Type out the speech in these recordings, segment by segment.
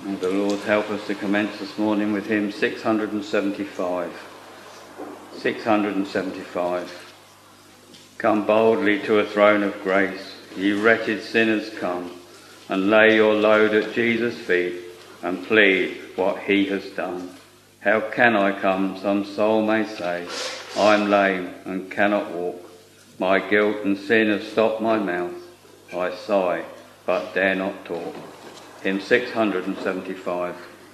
And the Lord help us to commence this morning with hymn 675. 675. Come boldly to a throne of grace, ye wretched sinners come, and lay your load at Jesus' feet, and plead what he has done. How can I come, some soul may say, I'm lame and cannot walk. My guilt and sin have stopped my mouth. I sigh, but dare not talk. Hymn 675.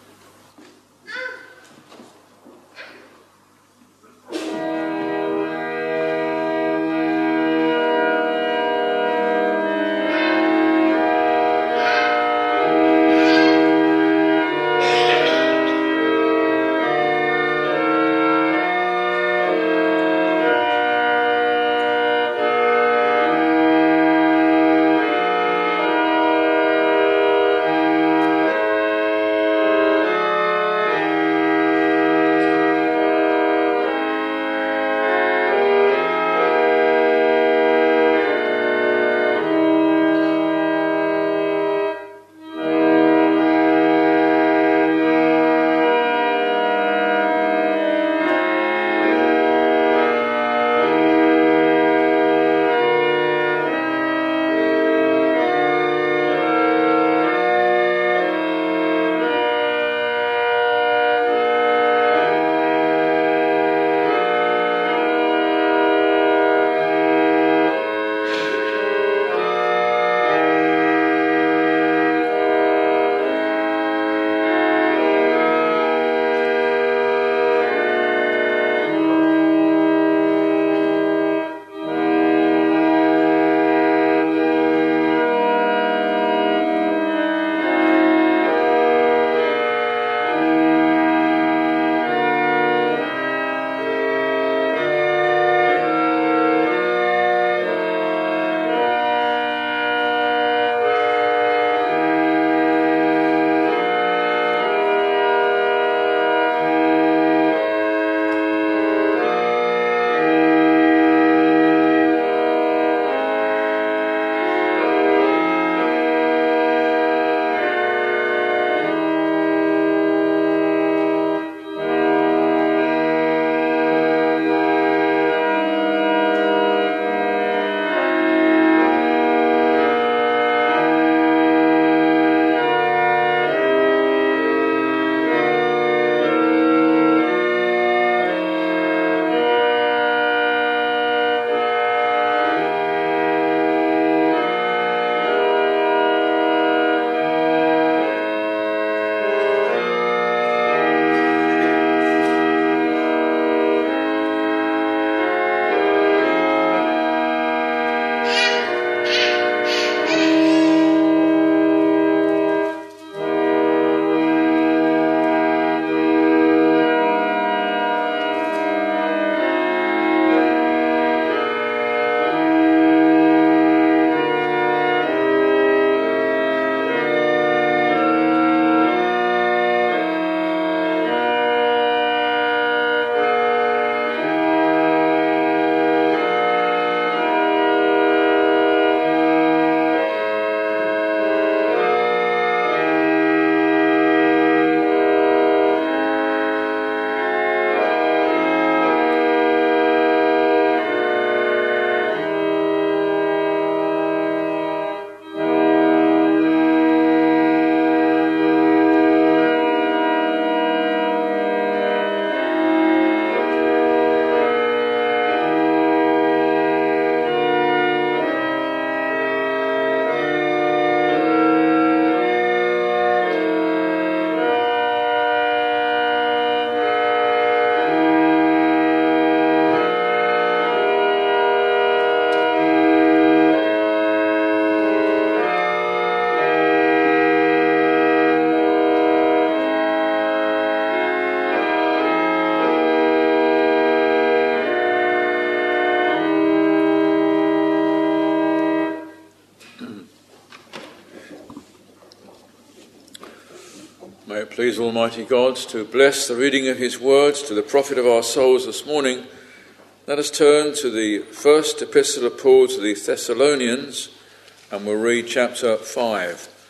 May it please Almighty God to bless the reading of his words to the profit of our souls this morning. Let us turn to the first epistle of Paul to the Thessalonians, and we'll read chapter 5.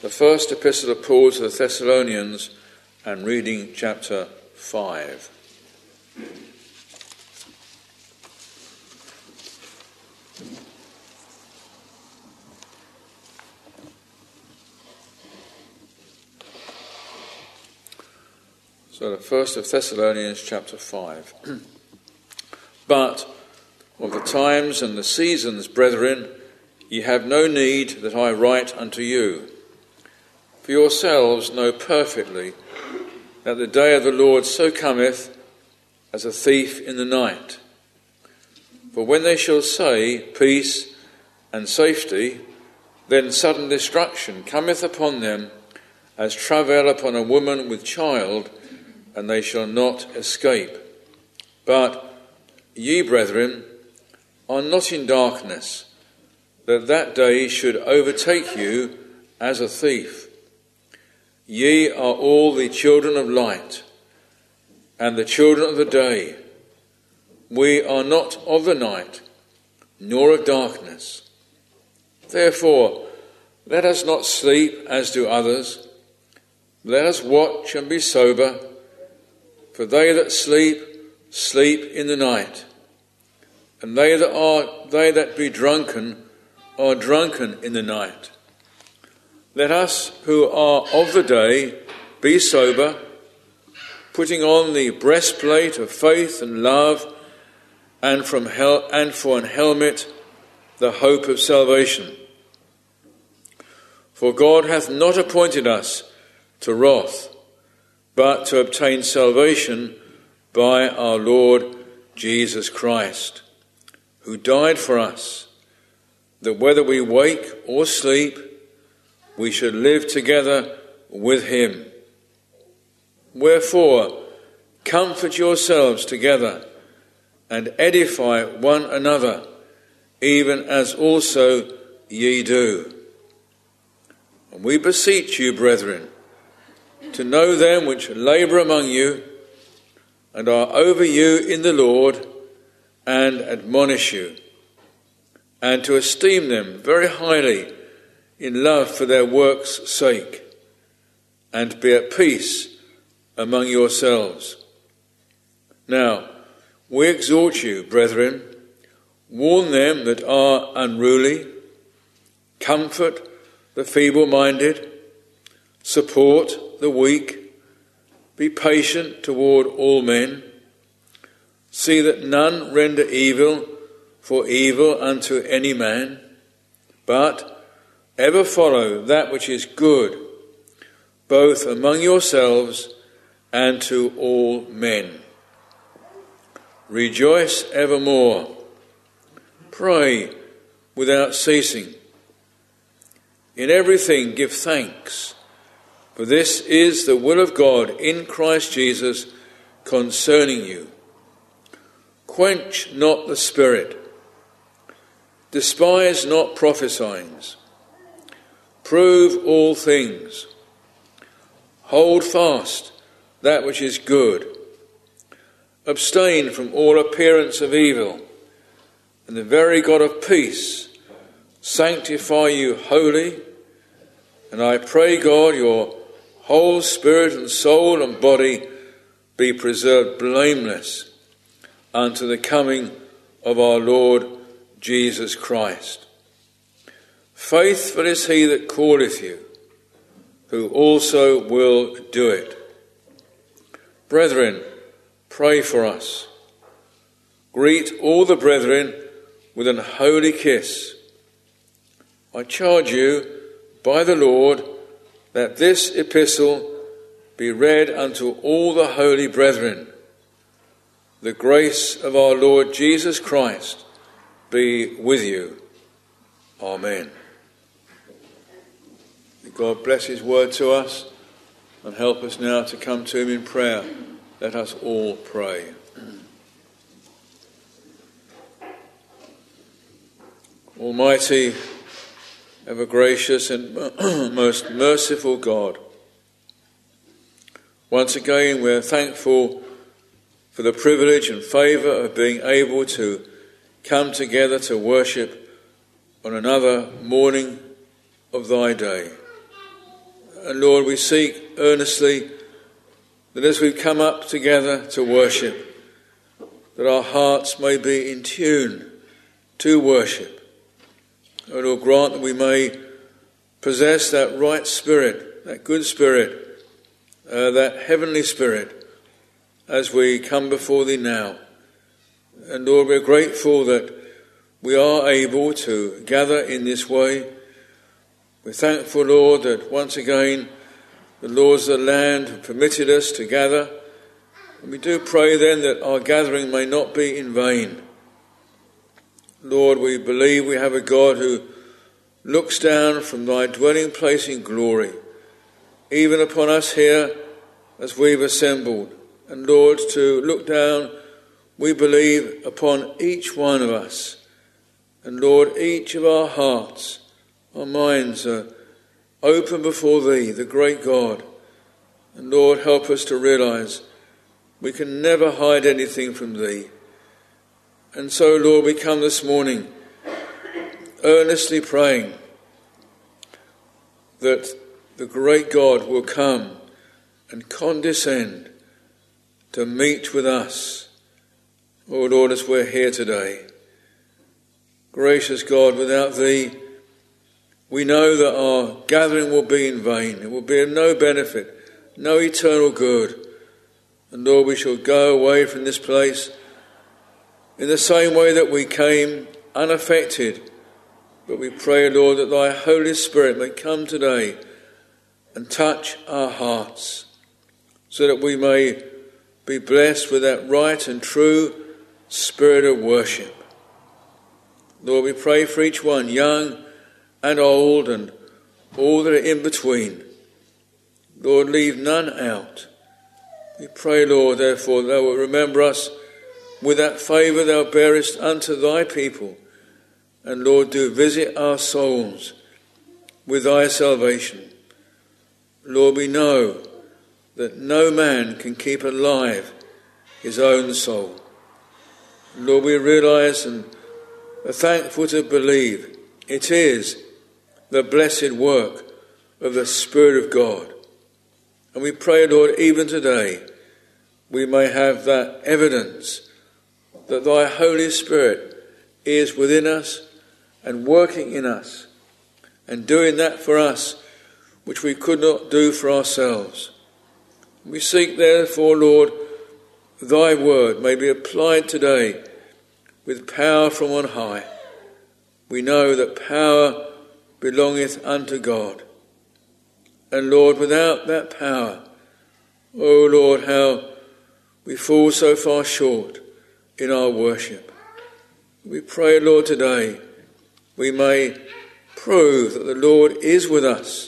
the first epistle of Paul to the Thessalonians and reading chapter 5. So the first of Thessalonians chapter 5. But of the times and the seasons, brethren, ye have no need that I write unto you. For yourselves know perfectly that the day of the Lord so cometh as a thief in the night. For when they shall say, peace and safety, then sudden destruction cometh upon them, as travail upon a woman with child, and they shall not escape. But ye, brethren, are not in darkness, that day should overtake you as a thief. Ye are all the children of light, and the children of the day. We are not of the night, nor of darkness. Therefore, let us not sleep as do others. Let us watch and be sober. For they that sleep, sleep in the night, and they that be drunken are drunken in the night. Let us who are of the day be sober, putting on the breastplate of faith and love, and for an helmet the hope of salvation. For God hath not appointed us to wrath, but to obtain salvation by our Lord Jesus Christ, who died for us, that whether we wake or sleep, we should live together with him. Wherefore, comfort yourselves together, and edify one another, even as also ye do. And we beseech you, brethren, to know them which labour among you, and are over you in the Lord, and admonish you, and to esteem them very highly in love for their works' sake, and be at peace among yourselves. Now, we exhort you, brethren, warn them that are unruly, comfort the feeble-minded, support the weak, be patient toward all men. See that none render evil for evil unto any man, but ever follow that which is good, both among yourselves and to all men. Rejoice evermore. Pray without ceasing. In everything give thanks, for this is the will of God in Christ Jesus concerning you. Quench not the spirit. Despise not prophesying. Prove all things. Hold fast that which is good. Abstain from all appearance of evil, and the very God of peace sanctify you wholly. And I pray God, your whole spirit and soul and body be preserved blameless unto the coming of our Lord Jesus Christ. Faithful is he that calleth you, who also will do it. Brethren, pray for us. Greet all the brethren with an holy kiss. I charge you by the Lord that this epistle be read unto all the holy brethren. The grace of our Lord Jesus Christ be with you. Amen. May God bless his word to us and help us now to come to him in prayer. Let us all pray. Almighty, ever gracious and most merciful God, once again we're thankful for the privilege and favour of being able to come together to worship on another morning of thy day. And Lord, we seek earnestly that as we come up together to worship, that our hearts may be in tune to worship. Oh Lord, grant that we may possess that right spirit, that good spirit, that heavenly spirit, as we come before thee now. And Lord, we're grateful that we are able to gather in this way. We're thankful, Lord, that once again the laws of the land have permitted us to gather. And we do pray then that our gathering may not be in vain. Lord, we believe we have a God who looks down from thy dwelling place in glory, even upon us here as we've assembled. And Lord, to look down, we believe, upon each one of us. And Lord, each of our hearts, our minds are open before thee, the great God. And Lord, help us to realise we can never hide anything from thee. And so, Lord, we come this morning earnestly praying that the great God will come and condescend to meet with us, oh Lord, as we're here today. Gracious God, without thee, we know that our gathering will be in vain. It will be of no benefit, no eternal good. And Lord, we shall go away from this place in the same way that we came, unaffected. But we pray, Lord, that thy Holy Spirit may come today and touch our hearts, so that we may be blessed with that right and true spirit of worship. Lord, we pray for each one, young and old, and all that are in between. Lord, leave none out. We pray, Lord, therefore, that thou wilt remember us with that favour thou bearest unto thy people. And Lord, do visit our souls with thy salvation. Lord, we know that no man can keep alive his own soul. Lord, we realise and are thankful to believe it is the blessed work of the Spirit of God. And we pray, Lord, even today we may have that evidence that thy Holy Spirit is within us and working in us and doing that for us which we could not do for ourselves. We seek therefore, Lord, thy word may be applied today with power from on high. We know that power belongeth unto God. And Lord, without that power, oh Lord, how we fall so far short in our worship. We pray, Lord, today we may prove that the Lord is with us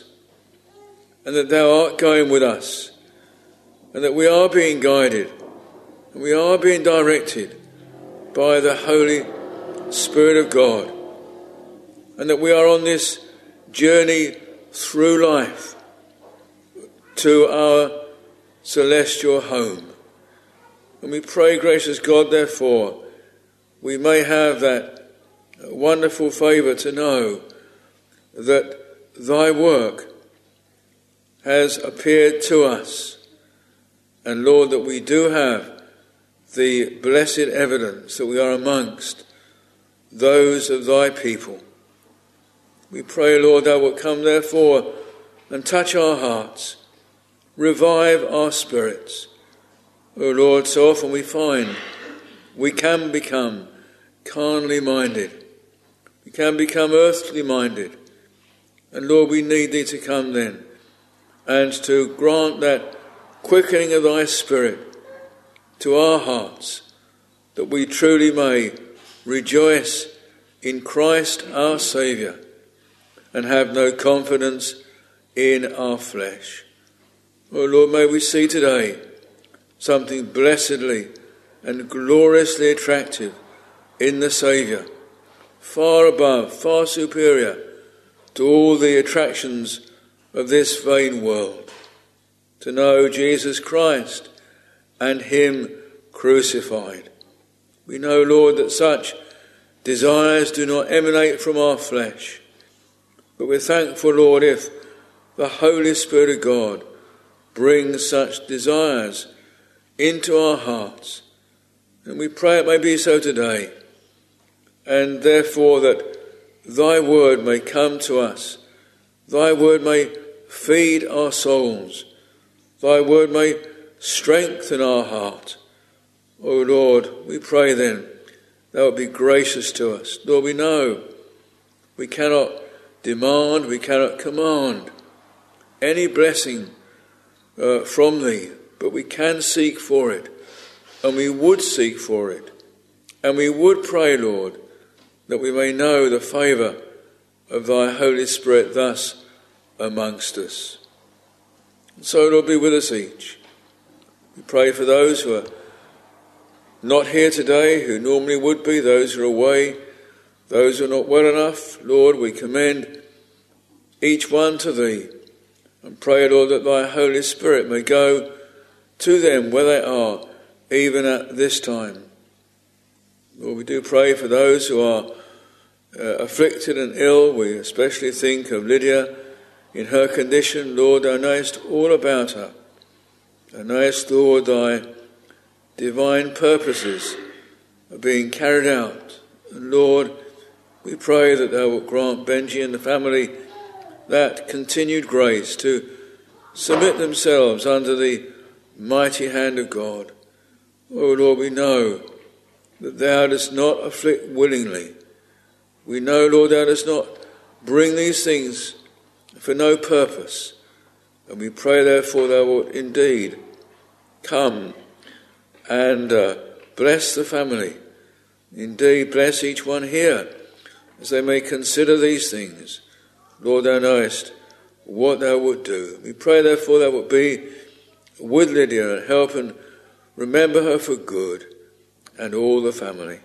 and that thou art going with us and that we are being guided and we are being directed by the Holy Spirit of God, and that we are on this journey through life to our celestial home. And we pray, gracious God, therefore, we may have that wonderful favour to know that thy work has appeared to us. And Lord, that we do have the blessed evidence that we are amongst those of thy people. We pray, Lord, thou wilt come therefore and touch our hearts, revive our spirits. O Lord, so often we find we can become carnally minded. We can become earthly minded. And Lord, we need thee to come then and to grant that quickening of thy Spirit to our hearts, that we truly may rejoice in Christ our Saviour and have no confidence in our flesh. O Lord, may we see today something blessedly and gloriously attractive in the Saviour, far above, far superior to all the attractions of this vain world. To know Jesus Christ and him crucified. We know, Lord, that such desires do not emanate from our flesh. But we're thankful, Lord, if the Holy Spirit of God brings such desires into our hearts. And we pray it may be so today. And therefore that thy word may come to us. Thy word may feed our souls. Thy word may strengthen our heart. O Lord, we pray then, thou wilt be gracious to us. Lord, we know we cannot demand, we cannot command any blessing from thee, but we can seek for it, and we would seek for it, and we would pray, Lord, that we may know the favour of thy Holy Spirit thus amongst us. And so, Lord, be with us each. We pray for those who are not here today, who normally would be, those who are away, those who are not well enough. Lord, we commend each one to thee and pray, Lord, that thy Holy Spirit may go to them where they are, even at this time. Lord, we do pray for those who are afflicted and ill. We especially think of Lydia in her condition. Lord, thou knowest all about her. Thou knowest, Lord, thy divine purposes are being carried out. And Lord, we pray that thou wilt grant Benji and the family that continued grace to submit themselves under the mighty hand of God. Oh Lord, we know that thou dost not afflict willingly. We know, Lord, thou dost not bring these things for no purpose. And we pray, therefore, thou wilt indeed come and bless the family. Indeed, bless each one here as they may consider these things. Lord, thou knowest what thou wilt do. We pray, therefore, thou wilt be with Lydia and help and remember her for good and all the family.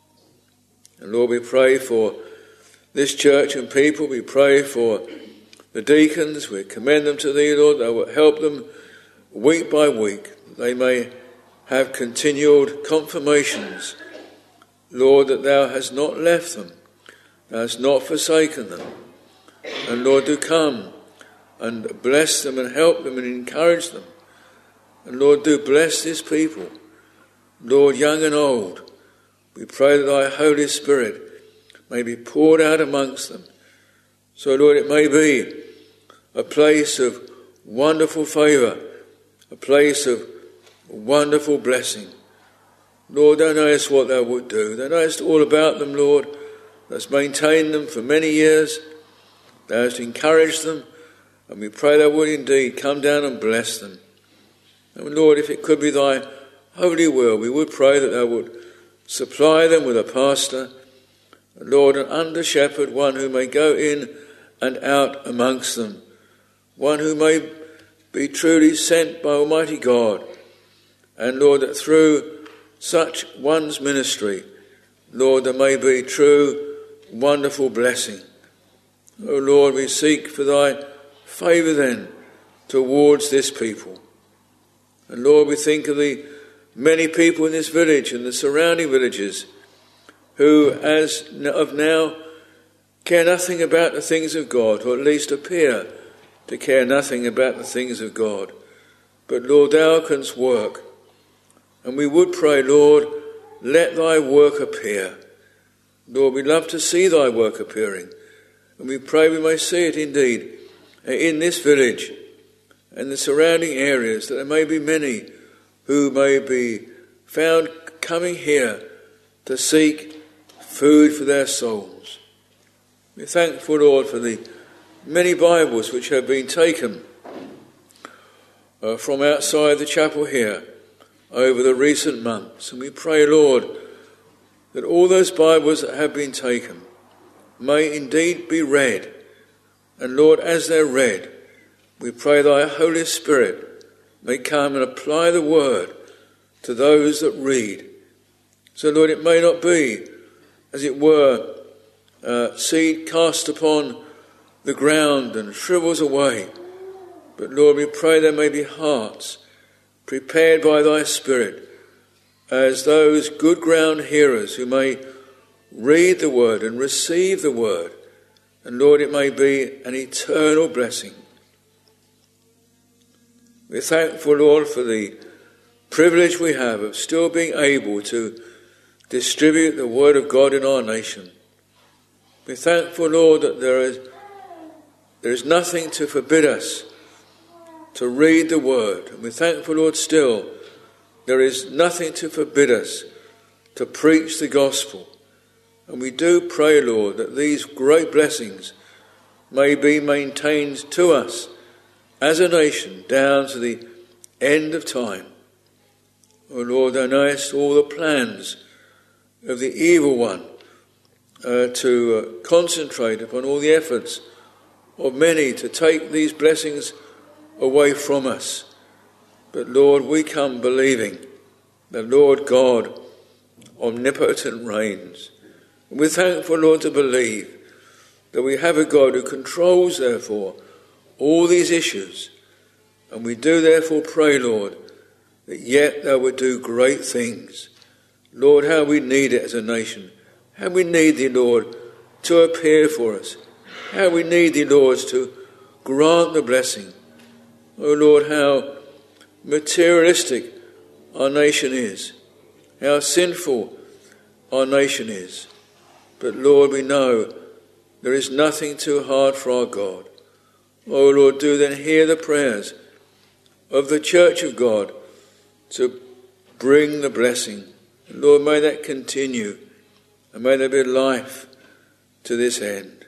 And Lord, we pray for this church and people. We pray for the deacons. We commend them to thee, Lord. Thou wilt help them week by week. They may have continued confirmations, Lord, that thou hast not left them. Thou hast not forsaken them. And Lord, do come and bless them and help them and encourage them. And Lord, do bless this people, Lord, young and old. We pray that thy Holy Spirit may be poured out amongst them. So, Lord, it may be a place of wonderful favour, a place of wonderful blessing. Lord, thou knowest what thou wilt do. Thou knowest all about them, Lord. Thou hast maintained them for many years. Thou hast encouraged them. And we pray thou wilt indeed come down and bless them. And Lord, if it could be thy holy will, we would pray that thou wilt supply them with a pastor, Lord, an under-shepherd, one who may go in and out amongst them, one who may be truly sent by Almighty God. And Lord, that through such one's ministry, Lord, there may be true, wonderful blessing. O Lord, we seek for thy favour then towards this people. And Lord, we think of the many people in this village and the surrounding villages who, as of now, care nothing about the things of God, or at least appear to care nothing about the things of God. But Lord, thou canst work. And we would pray, Lord, let thy work appear. Lord, we love to see thy work appearing. And we pray we may see it indeed in this village and the surrounding areas, that there may be many who may be found coming here to seek food for their souls. We're thankful, Lord, for the many Bibles which have been taken from outside the chapel here over the recent months. And we pray, Lord, that all those Bibles that have been taken may indeed be read. And Lord, as they're read, we pray thy Holy Spirit may come and apply the word to those that read. So, Lord, it may not be, as it were, seed cast upon the ground and shrivels away. But, Lord, we pray there may be hearts prepared by thy Spirit as those good ground hearers who may read the word and receive the word. And, Lord, it may be an eternal blessing. We're thankful, Lord, for the privilege we have of still being able to distribute the word of God in our nation. We're thankful, Lord, that there is nothing to forbid us to read the word. And we're thankful, Lord, still there is nothing to forbid us to preach the gospel. And we do pray, Lord, that these great blessings may be maintained to us as a nation down to the end of time. Oh Lord, thou knowest all the plans of the evil one to concentrate upon all the efforts of many to take these blessings away from us. But Lord, we come believing that Lord God omnipotent reigns. And we're thankful, Lord, to believe that we have a God who controls, therefore, all these issues. And we do therefore pray, Lord, that yet thou would do great things. Lord, how we need it as a nation. How we need thee, Lord, to appear for us. How we need thee, Lord, to grant the blessing. Oh Lord, how materialistic our nation is. How sinful our nation is. But Lord, we know there is nothing too hard for our God. Oh Lord, do then hear the prayers of the Church of God to bring the blessing. And Lord, may that continue, and may there be life to this end.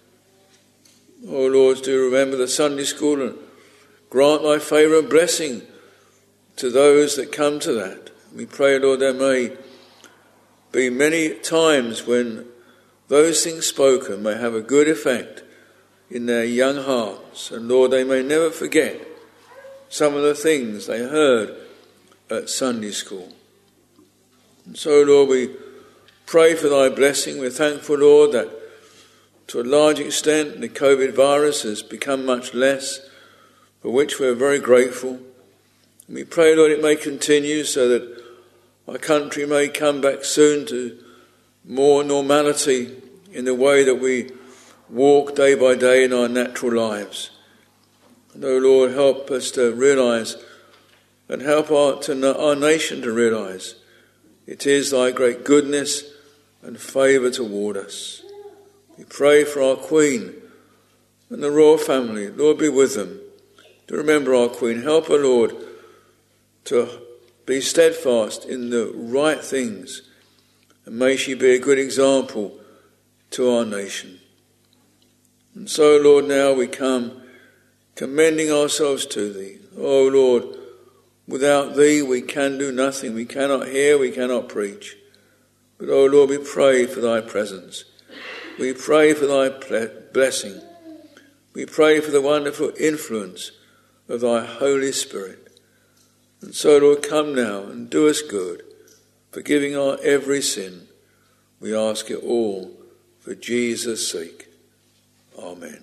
Oh Lord, do remember the Sunday school and grant thy favour and blessing to those that come to that. We pray, Lord, there may be many times when those things spoken may have a good effect in their young hearts. And Lord, they may never forget some of the things they heard at Sunday school. And so, Lord, we pray for thy blessing. We're thankful, Lord, that to a large extent the COVID virus has become much less, for which we're very grateful. And we pray, Lord, it may continue so that our country may come back soon to more normality in the way that we walk day by day in our natural lives. And, oh Lord, help us to realise and help our nation to realise it is thy great goodness and favour toward us. We pray for our Queen and the royal family. Lord, be with them. To remember our Queen. Help her, Lord, to be steadfast in the right things. And may she be a good example to our nation. And so, Lord, now we come commending ourselves to thee. Oh, Lord, without thee we can do nothing. We cannot hear, we cannot preach. But, oh, Lord, we pray for thy presence. We pray for thy blessing. We pray for the wonderful influence of thy Holy Spirit. And so, Lord, come now and do us good, forgiving our every sin. We ask it all for Jesus' sake. Amen.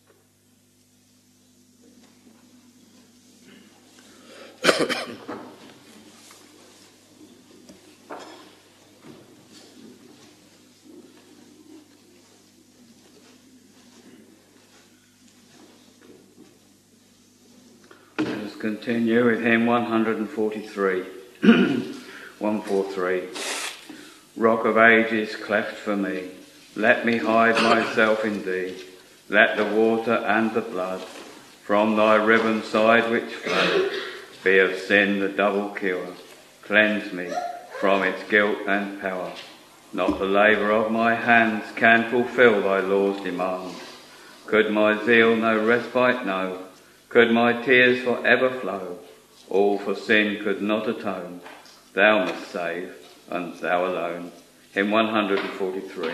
Let us continue with hymn 143. 143. Rock of ages cleft for me, let me hide myself in thee. Let the water and the blood from thy riven side which flow be of sin the double cure. Cleanse me from its guilt and power. Not the labour of my hands can fulfil thy law's demands. Could my zeal no respite know? Could my tears for ever flow? All for sin could not atone. Thou must save, and thou alone. Hymn 143.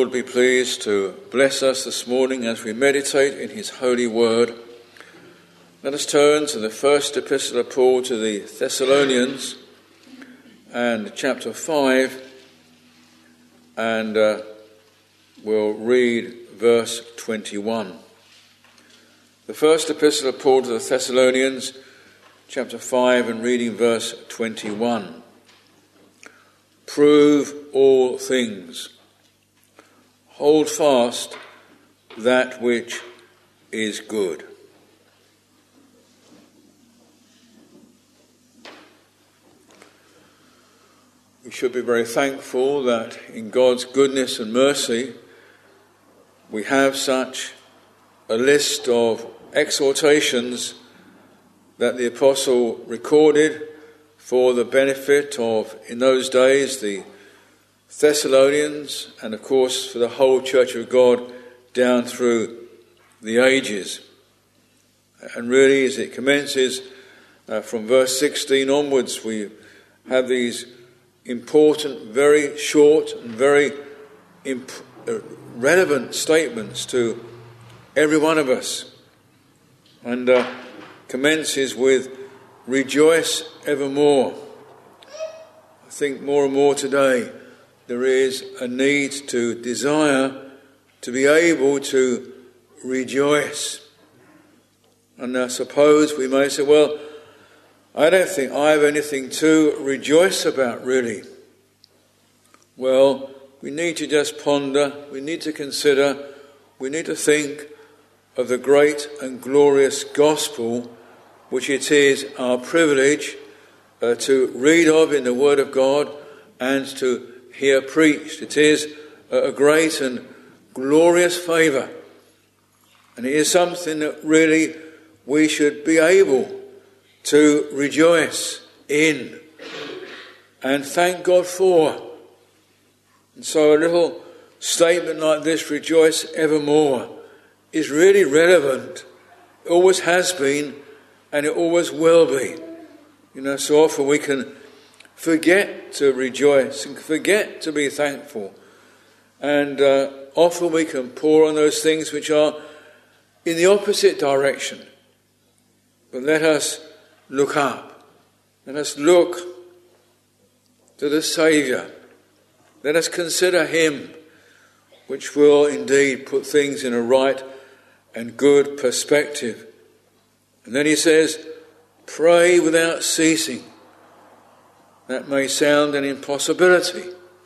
Lord be pleased to bless us this morning as we meditate in his holy word. Let us turn to the first epistle of Paul to the Thessalonians and chapter 5, and we'll read verse 21. The first epistle of Paul to the Thessalonians, chapter 5, and reading verse 21. Prove all things. Hold fast that which is good. We should be very thankful that in God's goodness and mercy we have such a list of exhortations that the apostle recorded for the benefit of, in those days, the Thessalonians, and of course for the whole Church of God down through the ages. And really, as it commences from verse 16 onwards, we have these important, very short and very relevant statements to every one of us, and commences with rejoice evermore. I think more and more today there is a need to desire to be able to rejoice. And I suppose we may say, well, I don't think I have anything to rejoice about, really. Well, we need to just ponder, we need to consider, we need to think of the great and glorious gospel which it is our privilege to read of in the Word of God and to hear preached. It is a great and glorious favour, and it is something that really we should be able to rejoice in and thank God for. And so a little statement like this, rejoice evermore, is really relevant. It always has been, and it always will be. You know, so often we can forget to rejoice and forget to be thankful. And often we can pour on those things which are in the opposite direction. But let us look up. Let us look to the Saviour. Let us consider him, which will indeed put things in a right and good perspective. And then he says, pray without ceasing. That may sound an impossibility.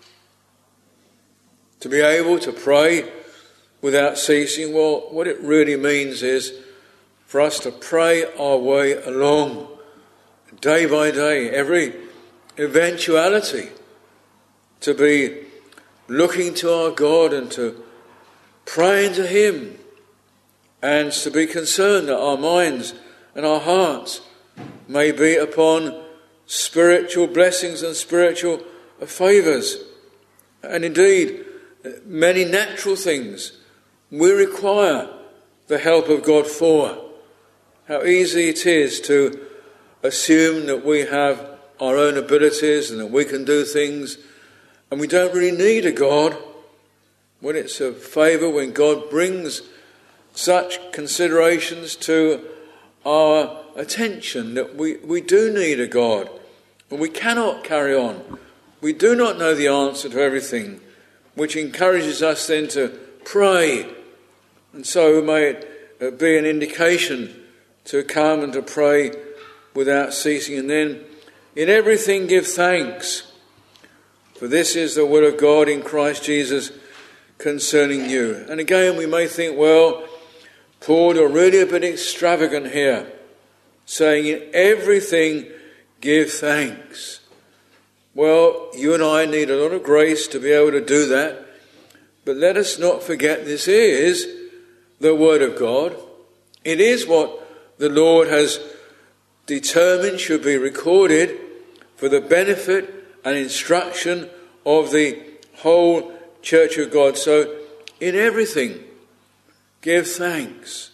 To be able to pray without ceasing, well, what it really means is for us to pray our way along, day by day, every eventuality, to be looking to our God and to praying to him, and to be concerned that our minds and our hearts may be upon spiritual blessings and spiritual favours. And indeed, many natural things we require the help of God for. How easy it is to assume that we have our own abilities and that we can do things, and we don't really need a God. When it's a favour, when God brings such considerations to our attention that we do need a God, and we cannot carry on. We do not know the answer to everything, which encourages us then to pray. And so may it be an indication to come and to pray without ceasing. And then, in everything give thanks, for this is the will of God in Christ Jesus concerning you. And again, we may think, well, Paul, you're really a bit extravagant here, saying in everything give thanks. Well, you and I need a lot of grace to be able to do that, but let us not forget this is the Word of God. It is what the Lord has determined should be recorded for the benefit and instruction of the whole Church of God. So, in everything, give thanks.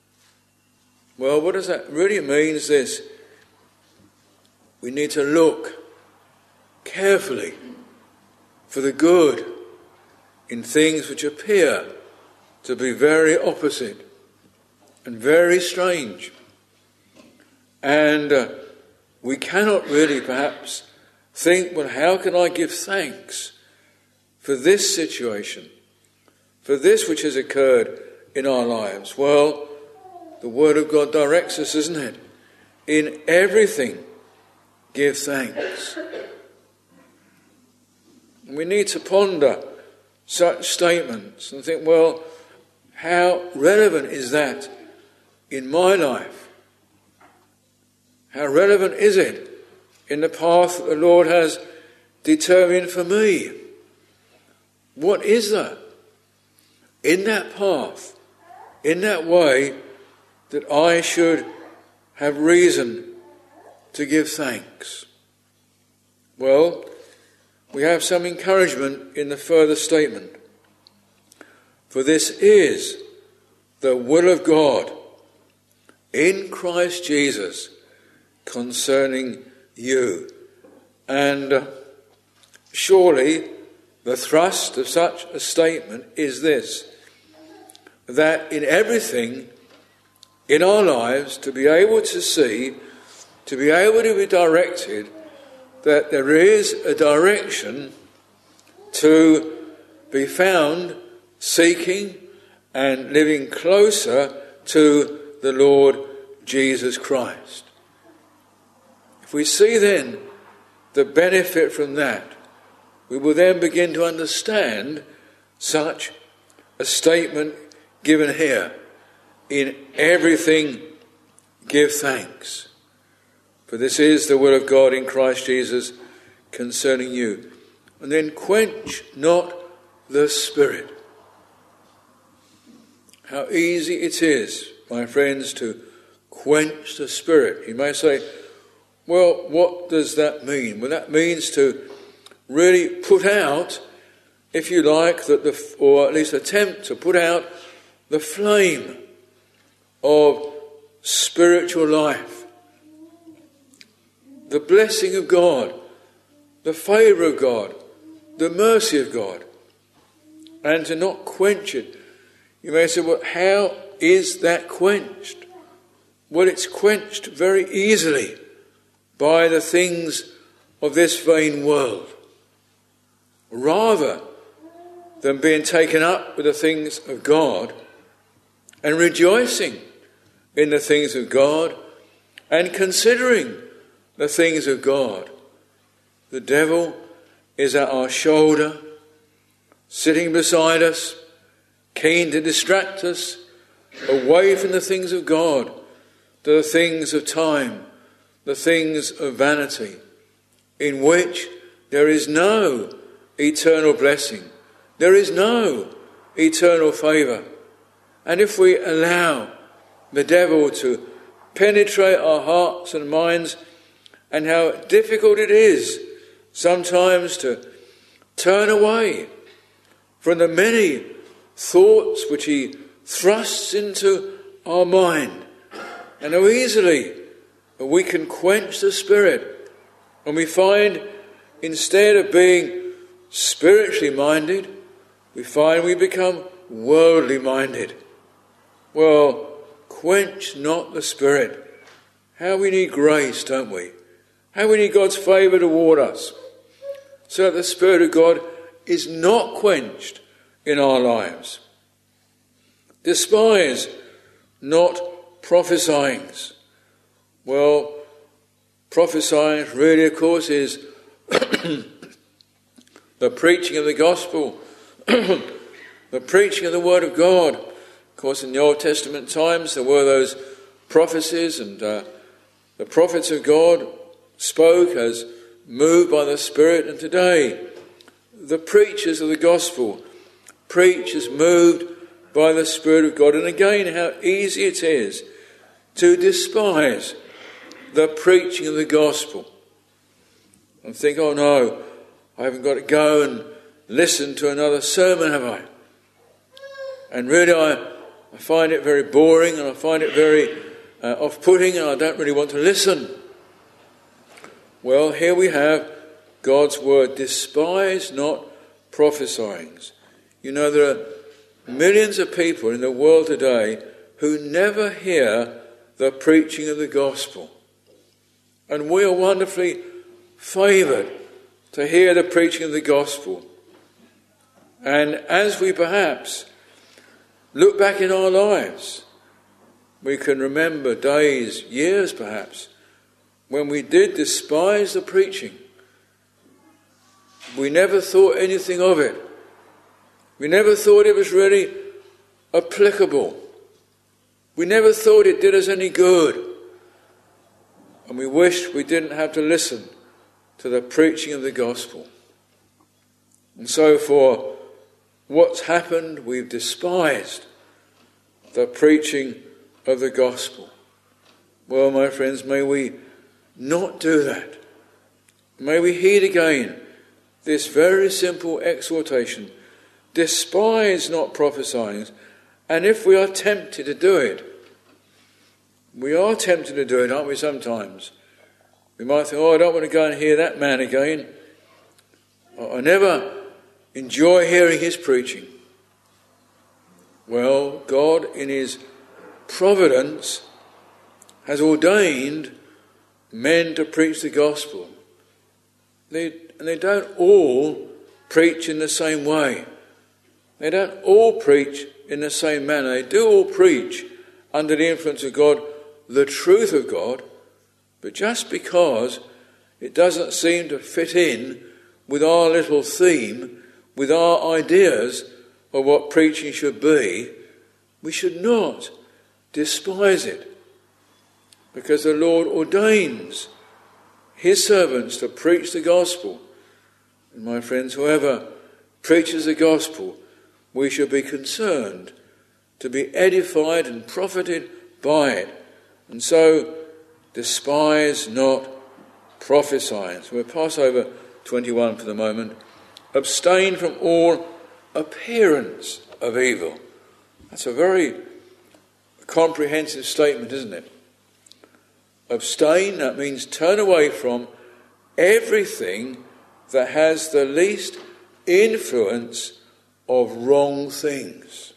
Well, what does that really mean is this. We need to look carefully for the good in things which appear to be very opposite and very strange. And we cannot really perhaps think, well, how can I give thanks for this situation, for this which has occurred in our lives? Well, the Word of God directs us, isn't it? In everything, give thanks. And we need to ponder such statements and think, well, how relevant is that in my life? How relevant is it in the path that the Lord has determined for me? What is there in that path, in that way, that I should have reason to give thanks? Well, we have some encouragement in the further statement. For this is the will of God in Christ Jesus concerning you. And surely the thrust of such a statement is this, that in everything in our lives, to be able to see, to be able to be directed, that there is a direction to be found seeking and living closer to the Lord Jesus Christ. If we see then the benefit from that, we will then begin to understand such a statement given here. In everything give thanks, for this is the will of God in Christ Jesus concerning you. And then quench not the Spirit. How easy it is, my friends, to quench the Spirit. You may say, well, what does that mean? Well, that means to really put out, if you like, or at least attempt to put out the flame of spiritual life. The blessing of God, the favour of God, the mercy of God, and to not quench it. You may say, well, how is that quenched? Well, it's quenched very easily by the things of this vain world, rather than being taken up with the things of God and rejoicing in the things of God and considering the things of God. The devil is at our shoulder, sitting beside us, keen to distract us away from the things of God to the things of time, the things of vanity, in which there is no eternal blessing, there is no eternal favour. And if we allow the devil to penetrate our hearts and minds, and how difficult it is sometimes to turn away from the many thoughts which he thrusts into our mind, and how easily we can quench the Spirit, and we find instead of being spiritually minded, we find we become worldly minded. Well, quench not the Spirit. How we need grace, don't we? How we need God's favour toward us, so that the Spirit of God is not quenched in our lives. Despise not prophesyings. Well, prophesying really, of course, is the preaching of the gospel, the preaching of the word of God. Of course, in the Old Testament times, there were those prophecies, and the prophets of God spoke as moved by the Spirit. And today, the preachers of the gospel preach as moved by the Spirit of God. And again, how easy it is to despise the preaching of the gospel and think, oh no, I haven't got to go and listen to another sermon, have I? And really I find it very boring, and I find it very off-putting, and I don't really want to listen. Well, here we have God's word. Despise not prophesyings. You know, there are millions of people in the world today who never hear the preaching of the gospel. And we are wonderfully favoured to hear the preaching of the gospel. And as we perhaps look back in our lives, we can remember days, years perhaps, when we did despise the preaching. We never thought anything of it. We never thought it was really applicable. We never thought it did us any good. And we wished we didn't have to listen to the preaching of the gospel. And so for what's happened, we've despised the preaching of the gospel. Well, my friends, may we not do that. May we heed again this very simple exhortation: despise not prophesying. And if we are tempted to do it, we are tempted to do it, aren't we, sometimes? We might think, I don't want to go and hear that man again. I never enjoy hearing his preaching. Well, God in his providence has ordained men to preach the gospel. They don't all preach in the same way. They don't all preach in the same manner. They do all preach under the influence of God, the truth of God, but just because it doesn't seem to fit in with our little theme, with our ideas of what preaching should be, we should not despise it, because the Lord ordains his servants to preach the gospel. And my friends, whoever preaches the gospel, we should be concerned to be edified and profited by it. And so, despise not prophesying. So we'll pass over 21 for the moment. Abstain from all appearance of evil. That's a very comprehensive statement, isn't it? Abstain, that means turn away from everything that has the least influence of wrong things.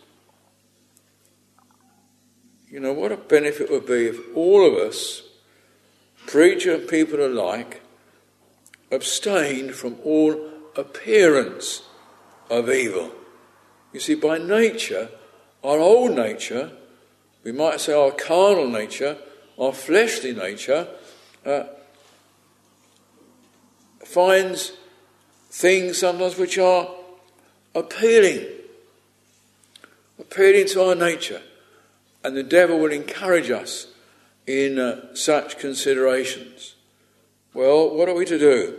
You know, what a benefit would be if all of us, preacher and people alike, abstained from all appearance of evil. You see, by nature, our old nature, we might say our carnal nature, our fleshly nature, finds things sometimes which are appealing to our nature. And the devil will encourage us in such considerations. Well, what are we to do?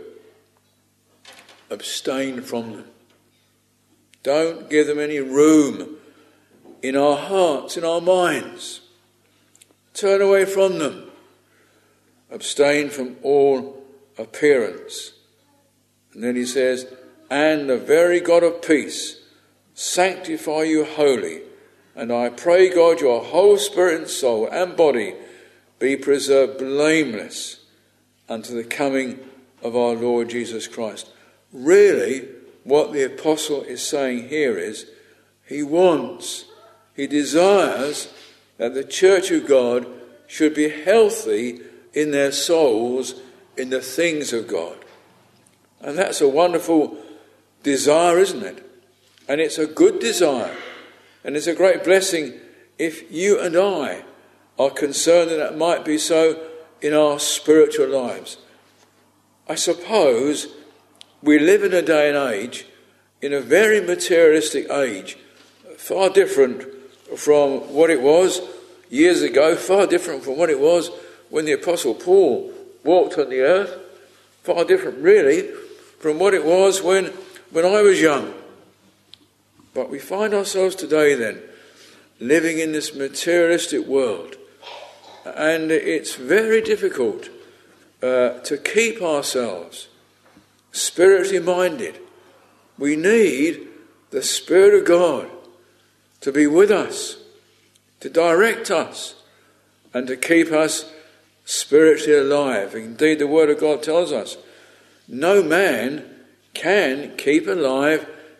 Abstain from them. Don't give them any room in our hearts, in our minds. Turn away from them. Abstain from all appearance. And then he says, and the very God of peace sanctify you wholly. And I pray, God, your whole spirit and soul and body be preserved blameless unto the coming of our Lord Jesus Christ. Really, what the apostle is saying here is, he desires that the church of God should be healthy in their souls, in the things of God. And that's a wonderful desire, isn't it? And it's a good desire. And it's a great blessing if you and I are concerned that it might be so in our spiritual lives. I suppose we live in a day and age, in a very materialistic age, far different from what it was years ago, far different from what it was when the Apostle Paul walked on the earth, far different really from what it was when I was young. But we find ourselves today then living in this materialistic world, and it's very difficult to keep ourselves spiritually minded. We need the Spirit of God to be with us, to direct us, and to keep us spiritually alive. Indeed, the Word of God tells us no man can keep alive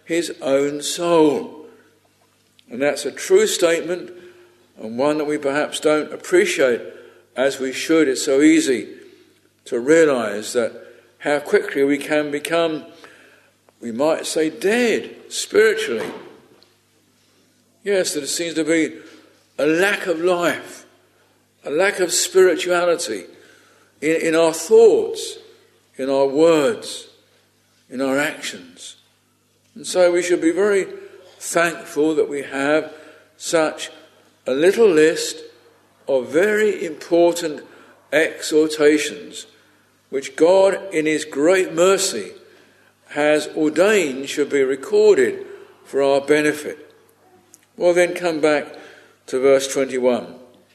his own soul. And that's a true statement, and one that we perhaps don't appreciate as we should. It's so easy to realise that how quickly we can become, we might say, dead spiritually. Yes, there seems to be a lack of life, a lack of spirituality in our thoughts, in our words, in our actions. And so we should be very thankful that we have such a little list of very important exhortations which God in his great mercy has ordained should be recorded for our benefit. Well, then come back to verse 21.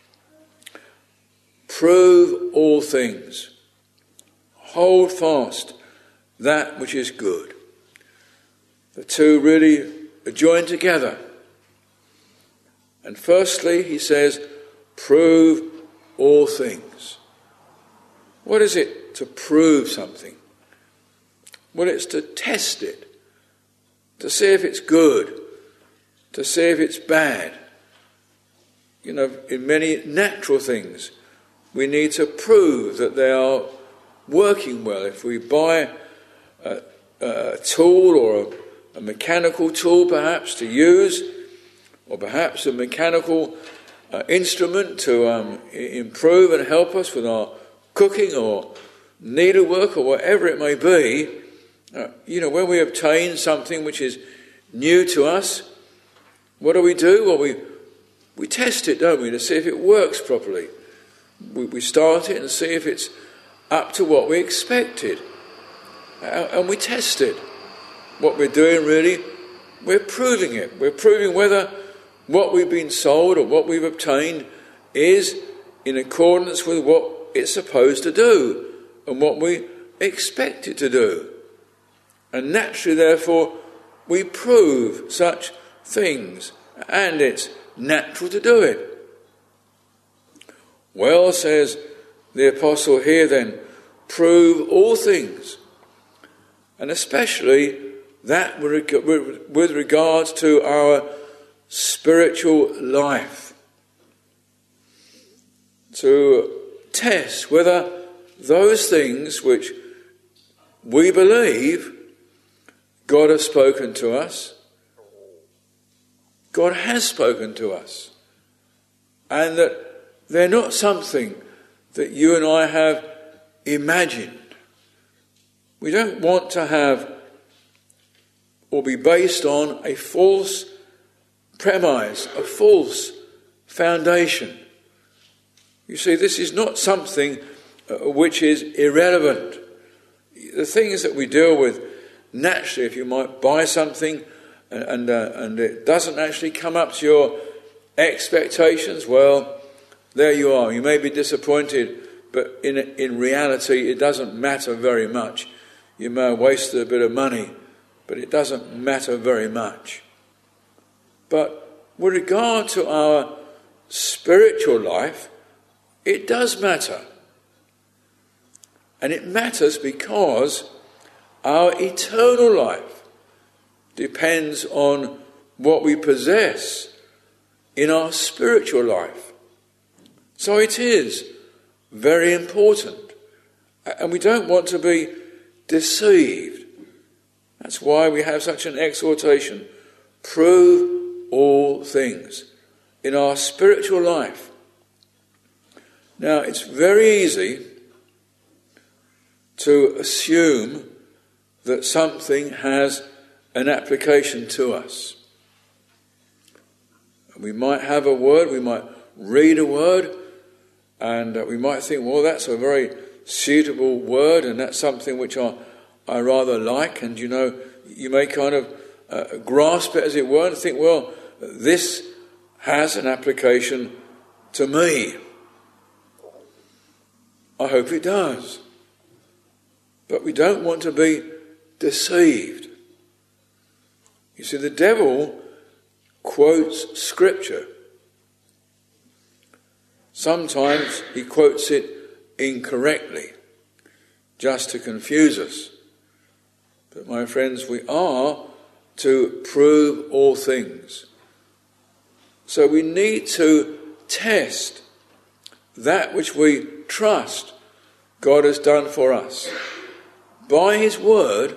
Prove all things. Hold fast that which is good. The two really are joined together. And firstly, he says, prove all things. What is it to prove something? Well, it's to test it, to see if it's good, to see if it's bad. You know, in many natural things, we need to prove that they are working well. If we buy a tool or a mechanical tool perhaps to use, or perhaps a mechanical instrument to improve and help us with our cooking or needlework or whatever it may be, when we obtain something which is new to us, what do? Well, we test it, don't we, to see if it works properly. We start it and see if it's up to what we expected. And we test it. What we're doing really, we're proving it. We're proving whether what we've been sold or what we've obtained is in accordance with what it's supposed to do and what we expect it to do. And naturally, therefore, we prove such things, and it's natural to do it. Well, says the apostle here then, prove all things, and especially that with regards to our spiritual life. To test whether those things which we believe God has spoken to us, God has spoken to us, and that they're not something that you and I have imagined. We don't want to have or be based on a false premise, a false foundation. You see, this is not something which is irrelevant. The things that we deal with naturally, if you might buy something and it doesn't actually come up to your expectations, well, there you are. You may be disappointed, but in reality it doesn't matter very much. You may have wasted a bit of money, but it doesn't matter very much. But with regard to our spiritual life, it does matter. And it matters because our eternal life depends on what we possess in our spiritual life. So it is very important. And we don't want to be deceived. That's why we have such an exhortation. Prove all things in our spiritual life. Now, it's very easy to assume that something has an application to us. We might have a word, we might read a word, and we might think, well, that's a very suitable word, and that's something which I rather like, and you may kind of grasp it, as it were, and think, well, this has an application to me. I hope it does. But we don't want to be deceived. You see, the devil quotes Scripture. Sometimes he quotes it incorrectly, just to confuse us. But my friends, we are to prove all things. So we need to test that which we trust God has done for us by his word,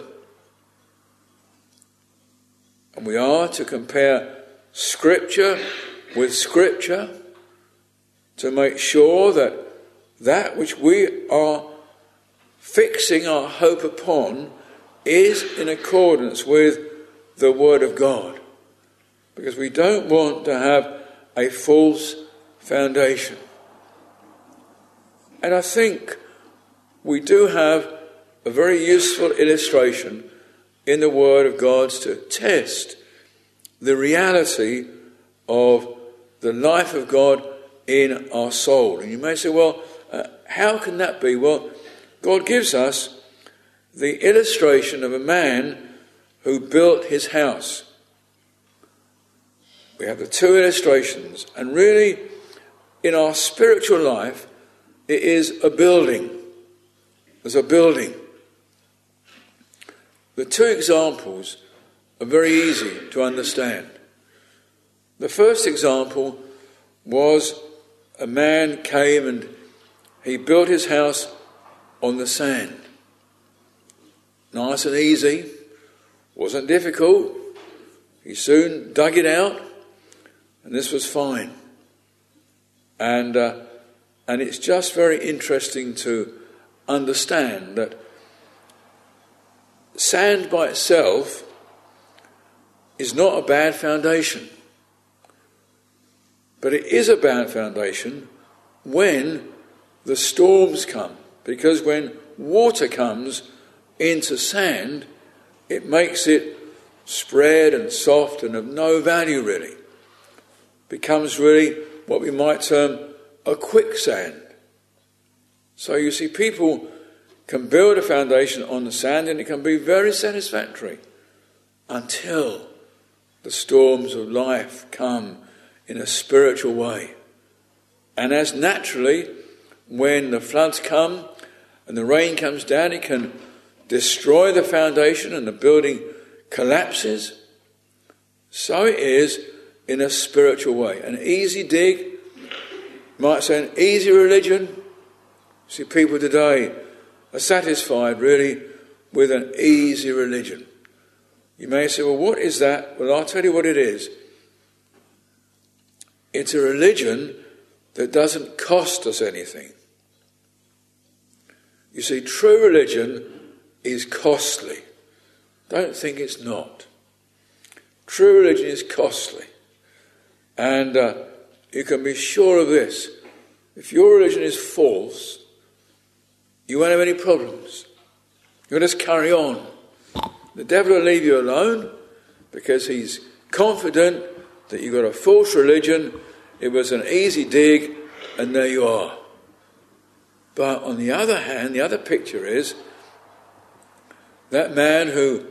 and we are to compare Scripture with Scripture to make sure that that which we are fixing our hope upon is in accordance with the Word of God. Because we don't want to have a false foundation. And I think we do have a very useful illustration in the Word of God to test the reality of the life of God in our soul. And you may say, well, how can that be? Well, God gives us the illustration of a man who built his house. We have the two illustrations, and really in our spiritual life it is a building. There's a building. The two examples are very easy to understand. The first example was a man came and he built his house on the sand. Nice and easy, wasn't difficult. He soon dug it out, and this was fine. And it's just very interesting to understand that sand by itself is not a bad foundation. But it is a bad foundation when the storms come. Because when water comes into sand, it makes it spread and soft and of no value really. Becomes really what we might term a quicksand. So you see, people can build a foundation on the sand and it can be very satisfactory until the storms of life come in a spiritual way. And as naturally, when the floods come and the rain comes down, it can destroy the foundation and the building collapses. So it is in a spiritual way. An easy dig, you might say an easy religion. See, people today are satisfied really with an easy religion. You may say, well, what is that? Well, I'll tell you what it is. It's a religion that doesn't cost us anything. You see, true religion is costly. Don't think it's not. True religion is costly. And you can be sure of this. If your religion is false, you won't have any problems. You'll just carry on. The devil will leave you alone because he's confident that you've got a false religion, it was an easy dig, and there you are. But on the other hand, the other picture is that man who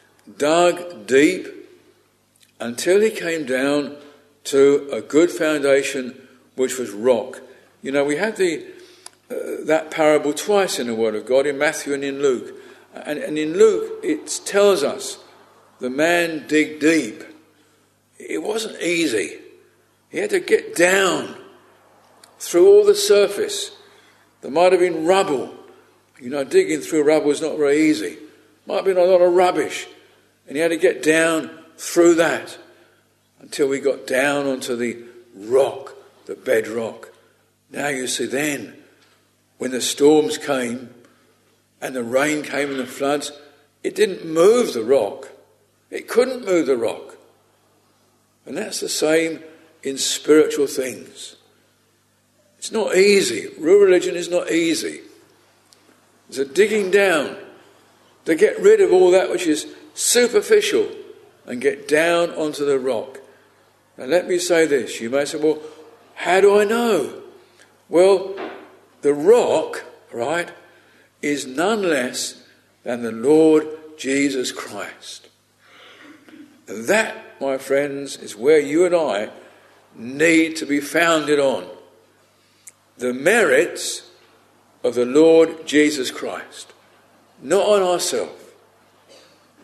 dug deep until he came down to a good foundation, which was rock. You know, we have that parable twice in the Word of God, in Matthew and in Luke. And in Luke, it tells us the man dig deep. It wasn't easy. He had to get down through all the surface. There might have been rubble. You know, digging through rubble is not very easy. Might have been a lot of rubbish. And he had to get down through that until we got down onto the rock, the bedrock. Now you see then, when the storms came and the rain came and the floods, it didn't move the rock. It couldn't move the rock. And that's the same in spiritual things. It's not easy. Real religion is not easy. It's a digging down to get rid of all that which is superficial and get down onto the rock. Now let me say this. You may say, well, how do I know? Well, the rock, right, is none less than the Lord Jesus Christ. And that, my friends, is where you and I need to be founded on. The merits of the Lord Jesus Christ. Not on ourselves.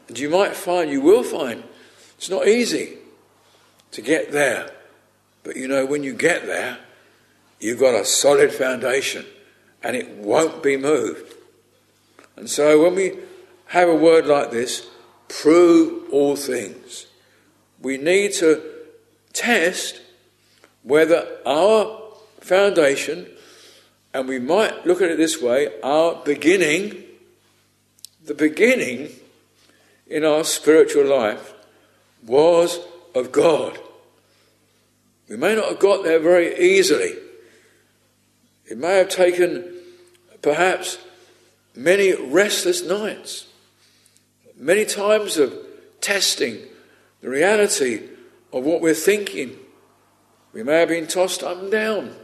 And you will find, it's not easy to get there. But when you get there, you've got a solid foundation and it won't be moved. And so when we have a word like this, prove all things, we need to test whether our foundation, and we might look at it this way, our beginning, the beginning in our spiritual life was of God. We may not have got there very easily. It may have taken perhaps many restless nights, many times of testing the reality of what we're thinking. We may have been tossed up and down.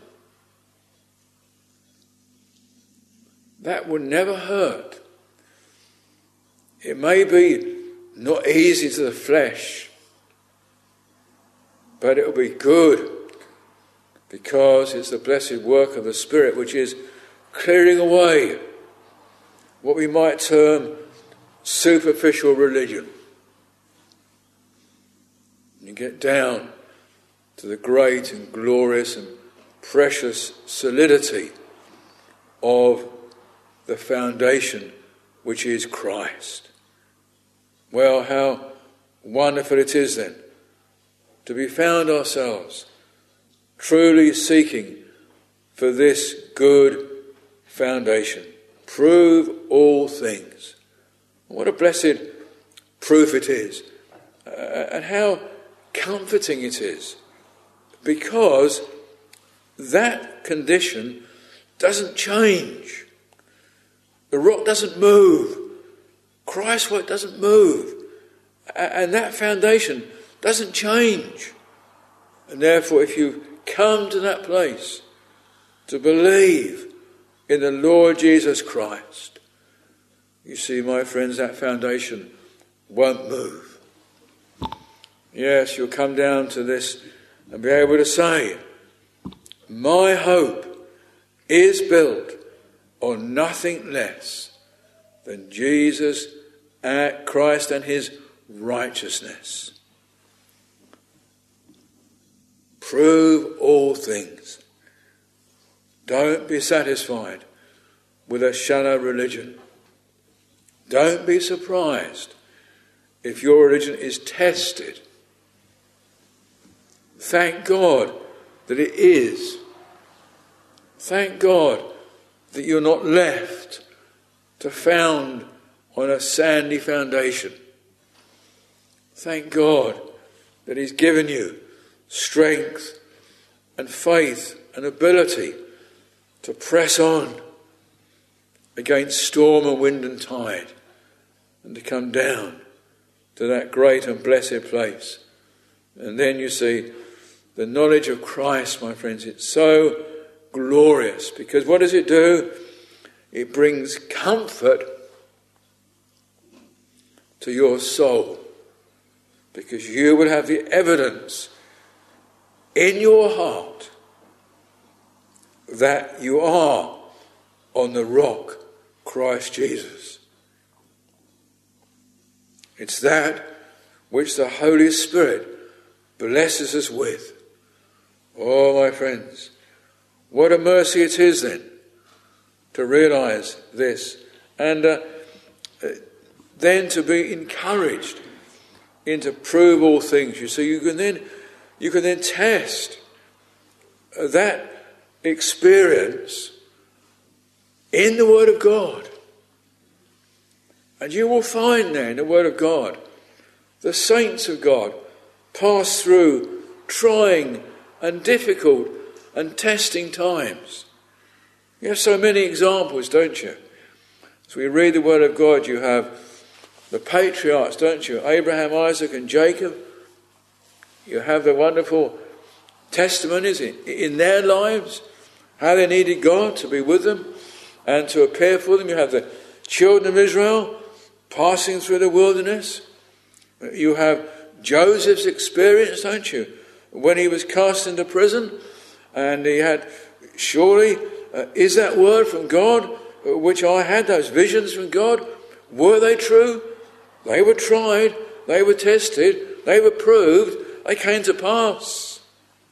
That would never hurt. It may be not easy to the flesh, but it will be good because it's the blessed work of the Spirit which is clearing away what we might term superficial religion. You get down to the great and glorious and precious solidity of the foundation which is Christ. Well, how wonderful it is then to be found ourselves truly seeking for this good foundation. Prove all things. What a blessed proof it is. And how comforting it is. Because that condition doesn't change. The rock doesn't move. Christ's work doesn't move. And that foundation doesn't change. And therefore, if you come to that place to believe in the Lord Jesus Christ, you see, my friends, that foundation won't move. Yes, you'll come down to this and be able to say, my hope is built on nothing less than Jesus Christ and his righteousness. Prove all things. Don't be satisfied with a shallow religion. Don't be surprised if your religion is tested. Thank God that it is. Thank God that you're not left to found on a sandy foundation. Thank God that he's given you strength and faith and ability to press on against storm and wind and tide and to come down to that great and blessed place. And then you see the knowledge of Christ, my friends, it's so glorious because what does it do? It brings comfort to your soul because you will have the evidence in your heart that you are on the rock, Christ Jesus. It's that which the Holy Spirit blesses us with. Oh, my friends, what a mercy it is then to realise this and then to be encouraged into prove all things. You see, you can then test that experience in the Word of God. And you will find there in the Word of God, the saints of God pass through trying and difficult and testing times. You have so many examples, don't you? As we read the Word of God, you have the patriarchs, don't you? Abraham, Isaac and Jacob. You have the wonderful testimonies in their lives, how they needed God to be with them and to appear for them. You have the children of Israel passing through the wilderness. You have Joseph's experience, don't you? When he was cast into prison and he had, surely, is that word from God which I had, those visions from God, were they true? They were tried, they were tested, they were proved, they came to pass.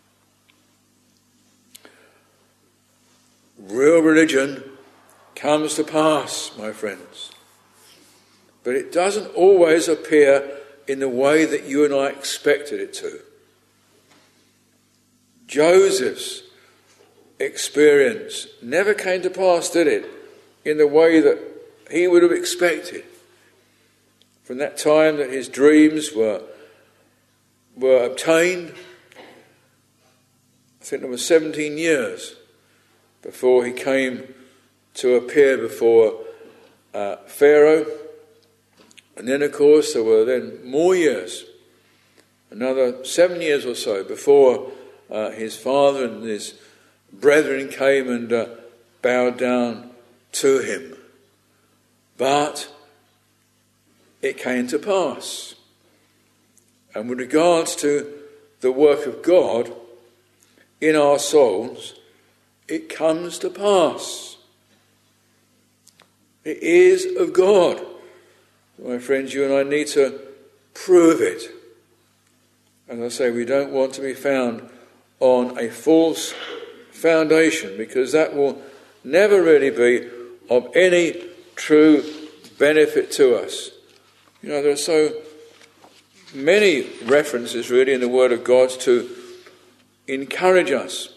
Real religion comes to pass, my friends. But it doesn't always appear in the way that you and I expected it to. Joseph's experience never came to pass, did it, in the way that he would have expected. From that time that his dreams were obtained, I think there were 17 years before he came to appear before Pharaoh. And then, of course, there were then more years, another 7 years or so, before his father and his brethren came and bowed down to him. But it came to pass. And with regards to the work of God in our souls, it comes to pass. It is of God. My friends, you and I need to prove it. As I say, we don't want to be found on a false foundation, because that will never really be of any true benefit to us. You know, there are so many references really in the Word of God to encourage us.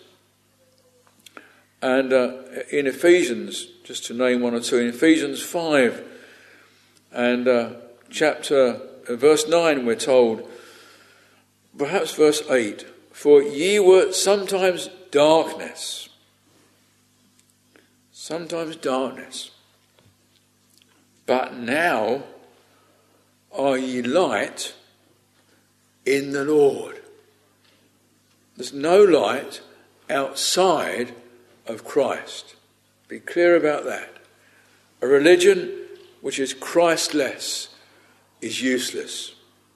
And in Ephesians, just to name one or two, in Ephesians 5 and verse 9, we're told, perhaps verse 8, for ye were sometimes darkness, but now are ye light in the Lord. There's no light outside of Christ. Be clear about that. A religion which is Christless is useless.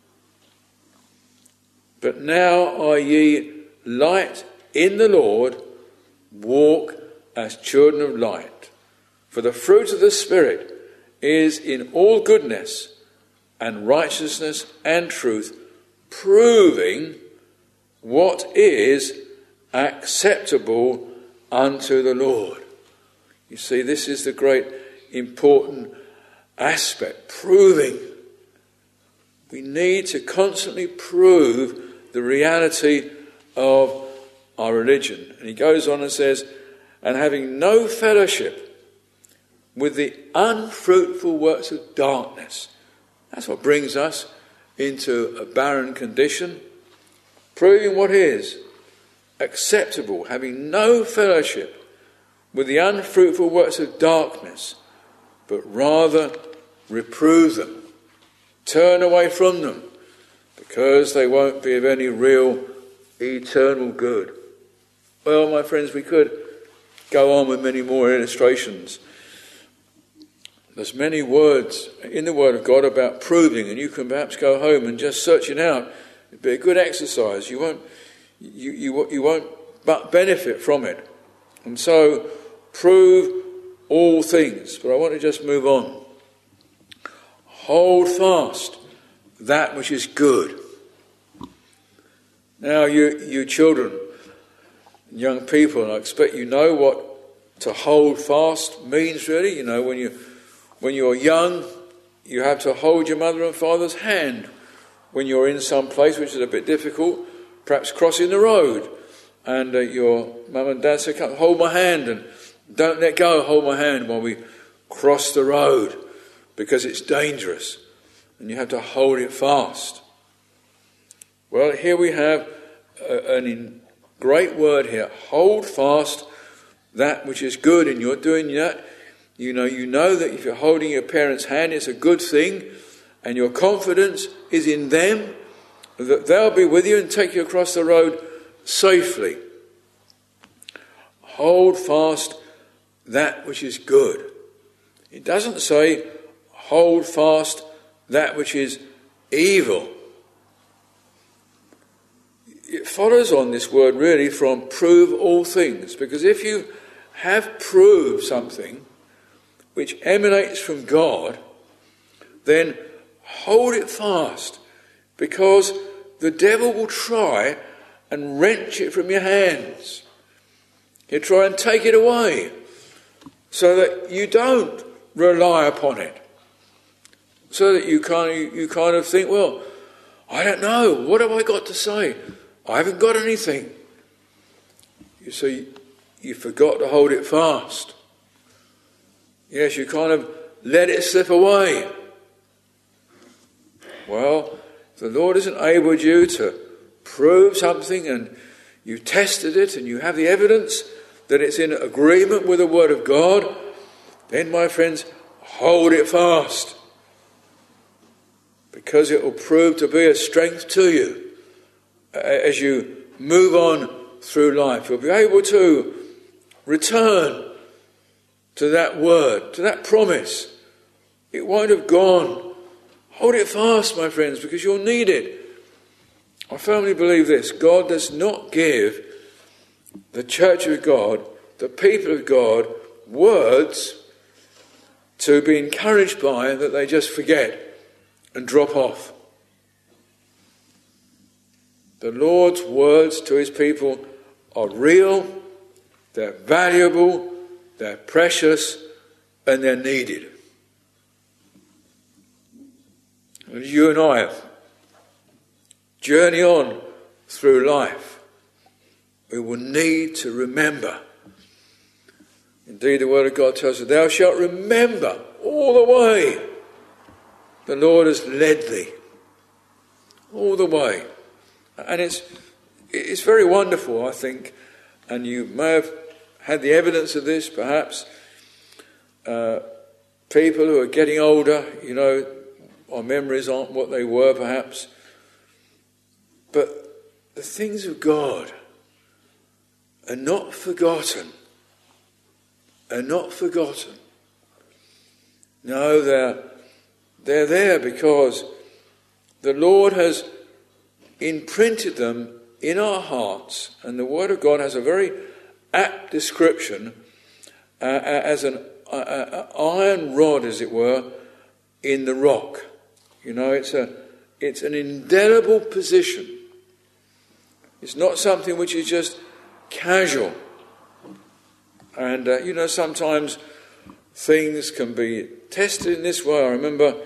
But now are ye light in the Lord, walk as children of light. For the fruit of the Spirit is in all goodness and righteousness and truth, proving what is acceptable unto the Lord. You see, this is the great important aspect, proving. We need to constantly prove the reality of our religion. And he goes on and says, and having no fellowship with the unfruitful works of darkness. That's what brings us into a barren condition, proving what is acceptable, having no fellowship with the unfruitful works of darkness, but rather reprove them, turn away from them, because they won't be of any real eternal good. Well, my friends, we could go on with many more illustrations. There's many words in the Word of God about proving, and you can perhaps go home and just search it out. It'd be a good exercise. You won't but benefit from it. And so, prove all things. But I want to just move on. Hold fast that which is good. Now, you children, young people, and I expect you know what to hold fast means, really. You know, when you're young, you have to hold your mother and father's hand when you're in some place which is a bit difficult, perhaps crossing the road, and your mum and dad say, "Come, hold my hand," and don't let go, hold my hand while we cross the road, because it's dangerous, and you have to hold it fast. Well, here we have a great word here. Hold fast that which is good, and you're doing that. You know that if you're holding your parents' hand, it's a good thing, and your confidence is in them, that they'll be with you and take you across the road safely. Hold fast that which is good. It doesn't say hold fast that which is evil. It follows on this word really from prove all things, because if you have proved something which emanates from God, then hold it fast, because the devil will try and wrench it from your hands. He'll try and take it away so that you don't rely upon it. So that you kind of think, well, I don't know, what have I got to say? I haven't got anything. You see, you forgot to hold it fast. Yes, you kind of let it slip away. Well, if the Lord has enabled you to prove something and you tested it and you have the evidence that it's in agreement with the Word of God, then, my friends, hold it fast. Because it will prove to be a strength to you as you move on through life. You'll be able to return to that word, to that promise. It won't have gone. Hold it fast, my friends, because you'll need it. I firmly believe this. God does not give the church of God, the people of God, words to be encouraged by that they just forget and drop off. The Lord's words to his people are real, they're valuable, they're precious, and they're needed. As you and I journey on through life, we will need to remember. Indeed, the Word of God tells us, thou shalt remember all the way the Lord has led thee. All the way. And it's very wonderful, I think, and you may have had the evidence of this, perhaps. People who are getting older, you know, our memories aren't what they were, perhaps. But the things of God are not forgotten. Are not forgotten. No, they're there because the Lord has imprinted them in our hearts, and the Word of God has a very apt description as an iron rod, as it were, in the rock. You know, it's an indelible position. It's not something which is just casual. And, you know, sometimes things can be tested in this way. I remember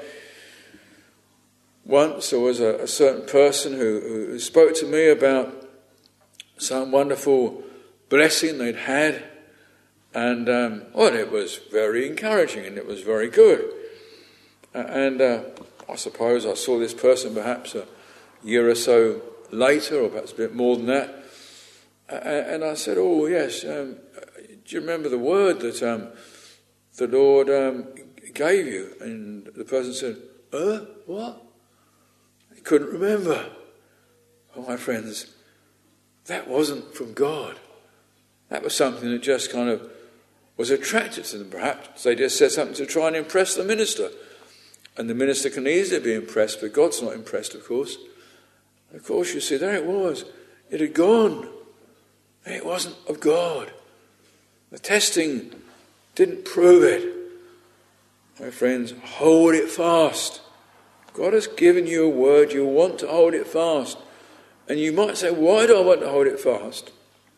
once there was a certain person who spoke to me about some wonderful blessing they'd had. And, well, it was very encouraging and it was very good. And I suppose I saw this person perhaps a year or so later, or perhaps a bit more than that. And I said, oh, yes, do you remember the word that the Lord gave you? And the person said, what? He couldn't remember. Oh, my friends, that wasn't from God. That was something that just kind of was attractive to them, perhaps. They just said something to try and impress the minister. And the minister can easily be impressed, but God's not impressed, of course. Of course, you see, there it was. It had gone. It wasn't of God. The testing didn't prove it. My friends, hold it fast. God has given you a word. You want to hold it fast. And you might say, why do I want to hold it fast?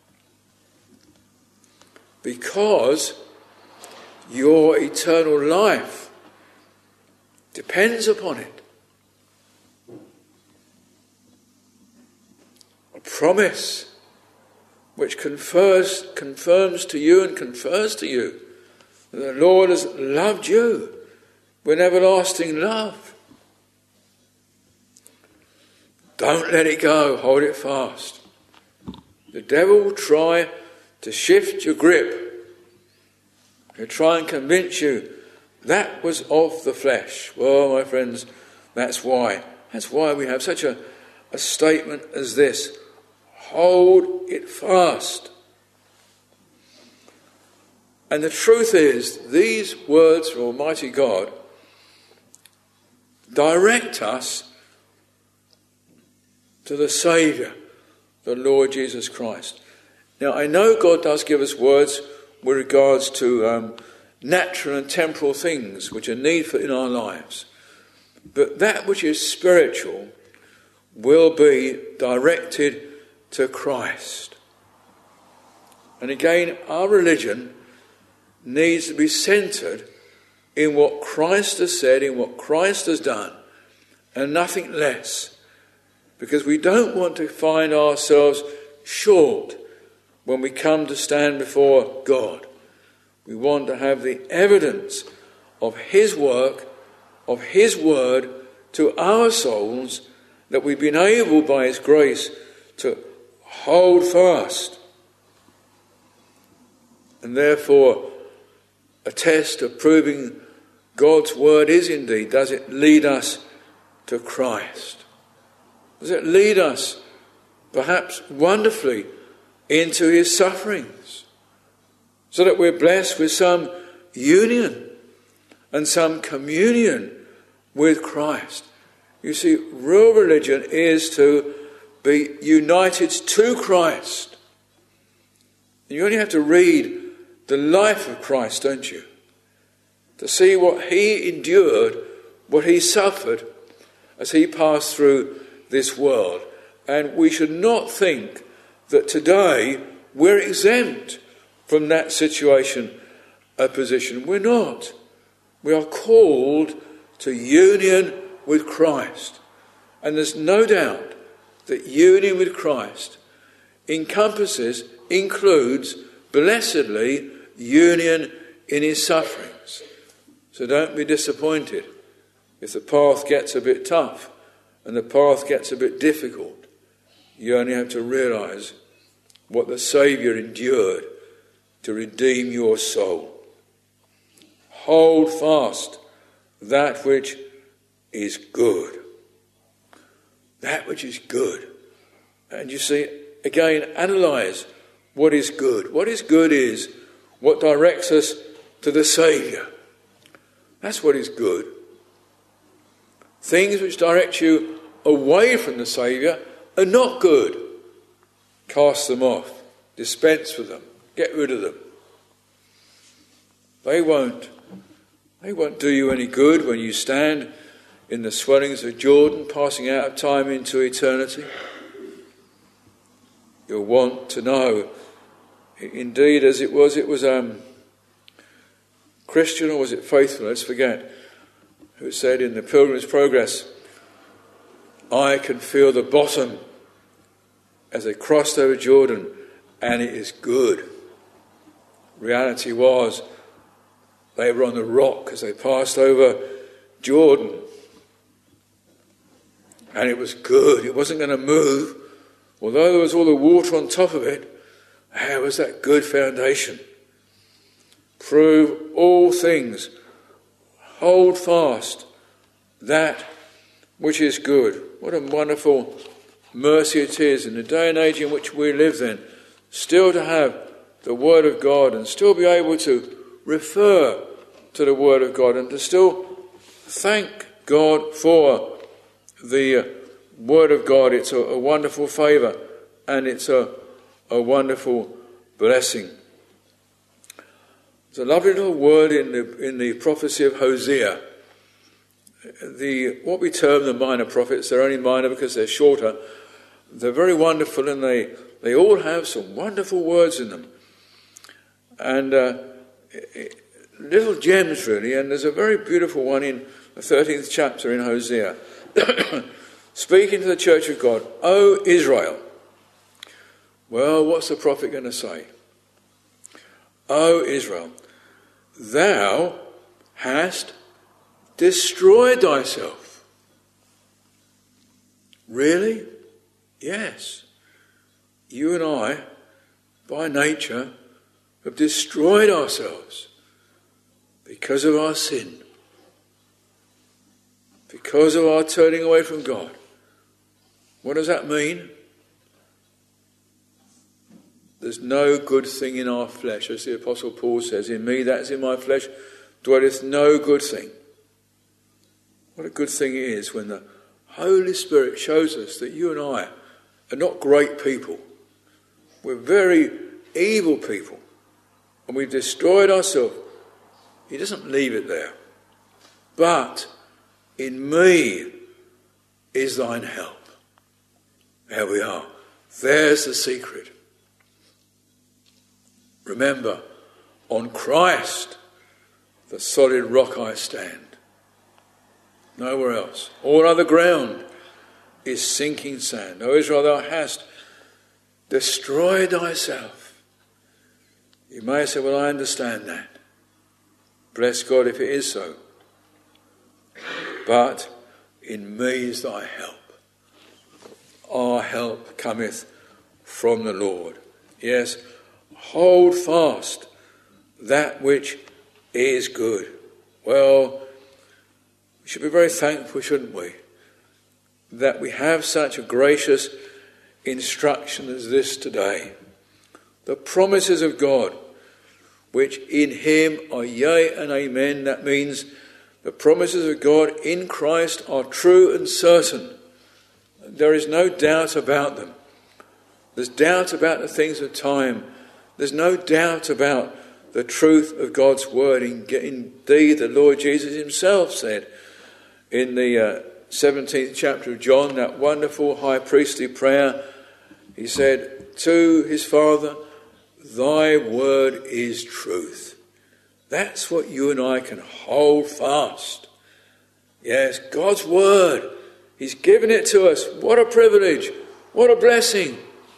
Because your eternal life depends upon it. A promise which confirms to you and confers to you that the Lord has loved you with everlasting love. Don't let it go, hold it fast. The devil will try to shift your grip. He'll try and convince you that was of the flesh. Well, my friends, that's why. That's why we have such a statement as this. Hold it fast. And the truth is, these words from Almighty God direct us to the Saviour, the Lord Jesus Christ. Now, I know God does give us words with regards to natural and temporal things which are needful in our lives. But that which is spiritual will be directed to Christ. And again, our religion needs to be centred in what Christ has said, in what Christ has done, and nothing less. Because we don't want to find ourselves short when we come to stand before God. We want to have the evidence of his work, of his word to our souls, that we've been able by his grace to hold fast. And therefore, a test of proving God's word is indeed, does it lead us to Christ? Does it lead us, perhaps wonderfully, into his sufferings, so that we're blessed with some union and some communion with Christ? You see, real religion is to be united to Christ. You only have to read the life of Christ, don't you, to see what he endured, what he suffered as he passed through this world. And we should not think that today we're exempt from that situation, a position. We're not. We are called to union with Christ. And there's no doubt that union with Christ includes, blessedly, union in his sufferings. So don't be disappointed if the path gets a bit tough and the path gets a bit difficult. You only have to realise what the Saviour endured to redeem your soul. Hold fast that which is good. That which is good. And you see, again, analyse what is good. What is good is what directs us to the Saviour. That's what is good. Things which direct you away from the Saviour are not good. Cast them off. Dispense with them. Get rid of them. They won't do you any good when you stand in the swellings of Jordan, passing out of time into eternity. You'll want to know, indeed, as it was Christian, or was it Faithful, let's forget, who said in the Pilgrim's Progress, I can feel the bottom as they crossed over Jordan, and it is good. Reality was, they were on the rock as they passed over Jordan. And it was good. It wasn't going to move. Although there was all the water on top of it, there was that good foundation. Prove all things. Hold fast that which is good. What a wonderful mercy it is in the day and age in which we live then, still to have the Word of God and still be able to refer to the Word of God and to still thank God for the Word of God. It's a wonderful favour and it's a wonderful blessing. There's a lovely little word in the prophecy of Hosea. What we term the minor prophets, they're only minor because they're shorter. They're very wonderful and they all have some wonderful words in them. And little gems really, and there's a very beautiful one in the 13th chapter in Hosea. Speaking to the church of God, O Israel. Well, what's the prophet going to say? O Israel, thou hast destroyed thyself. Really? Yes. You and I, by nature, have destroyed ourselves because of our sin, because of our turning away from God. What does that mean? There's no good thing in our flesh, as the Apostle Paul says, in me, that is in my flesh, dwelleth no good thing. What a good thing it is when the Holy Spirit shows us that you and I are not great people. We're very evil people. And we've destroyed ourselves. He doesn't leave it there. But in me is thine help. There we are. There's the secret. Remember, on Christ, the solid rock I stand. Nowhere else. All other ground is sinking sand. O Israel, thou hast destroyed thyself. You may say, well, I understand that. Bless God if it is so. But in me is thy help. Our help cometh from the Lord. Yes, hold fast that which is good. Well, we should be very thankful, shouldn't we, that we have such a gracious instruction as this today. The promises of God, which in him are yea and amen. That means the promises of God in Christ are true and certain. There is no doubt about them. There's doubt about the things of time. There's no doubt about the truth of God's word. Indeed, the Lord Jesus himself said in the 17th chapter of John, that wonderful high priestly prayer, he said to his Father, thy word is truth. That's what you and I can hold fast. Yes, God's word. He's given it to us. What a privilege. What a blessing.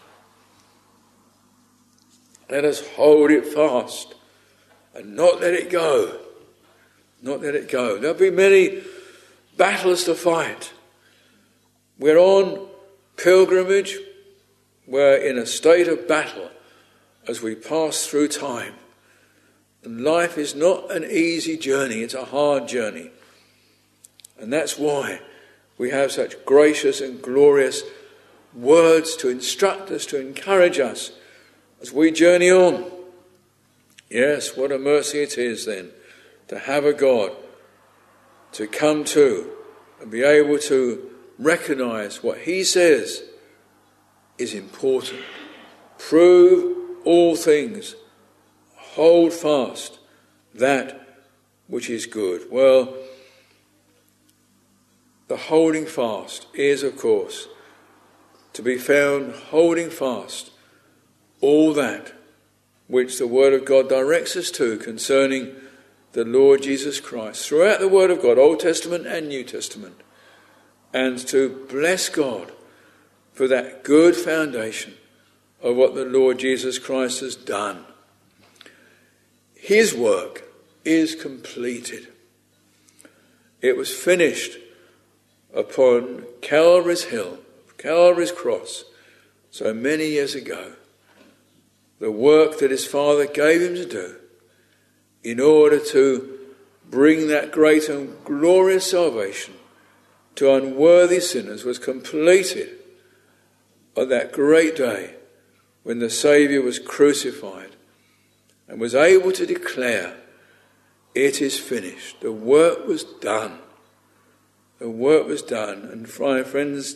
Let us hold it fast and not let it go. Not let it go. There'll be many battles to fight. We're on pilgrimage. We're in a state of battle as we pass through time. And life is not an easy journey. It's a hard journey. And that's why we have such gracious and glorious words to instruct us, to encourage us as we journey on. Yes, what a mercy it is then to have a God to come to and be able to recognise what he says is important. Prove all things. Hold fast that which is good. Well, the holding fast is, of course, to be found holding fast all that which the Word of God directs us to concerning the Lord Jesus Christ throughout the Word of God, Old Testament and New Testament, and to bless God for that good foundation of what the Lord Jesus Christ has done. His work is completed. It was finished upon Calvary's hill, Calvary's cross, so many years ago. The work that his Father gave him to do in order to bring that great and glorious salvation to unworthy sinners was completed on that great day when the Saviour was crucified and was able to declare, it is finished. The work was done. The work was done. And friends,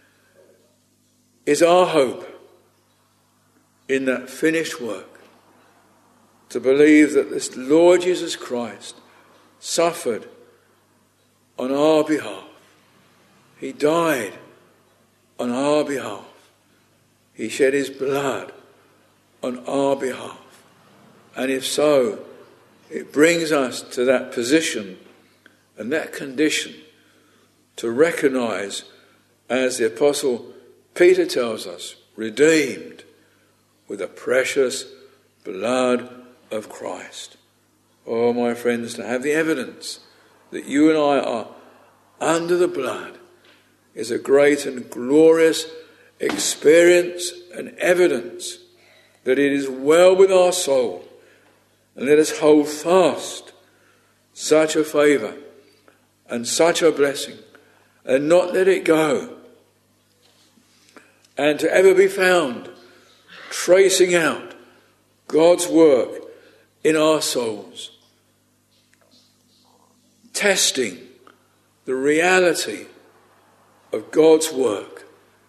is our hope in that finished work to believe that this Lord Jesus Christ suffered on our behalf. He died on our behalf. He shed his blood on our behalf. And if so, it brings us to that position and that condition to recognise, as the Apostle Peter tells us, redeemed with the precious blood of Christ. Oh, my friends, to have the evidence that you and I are under the blood is a great and glorious experience and evidence that it is well with our soul. And let us hold fast such a favour and such a blessing and not let it go. And to ever be found tracing out God's work in our souls, testing the reality of God's work,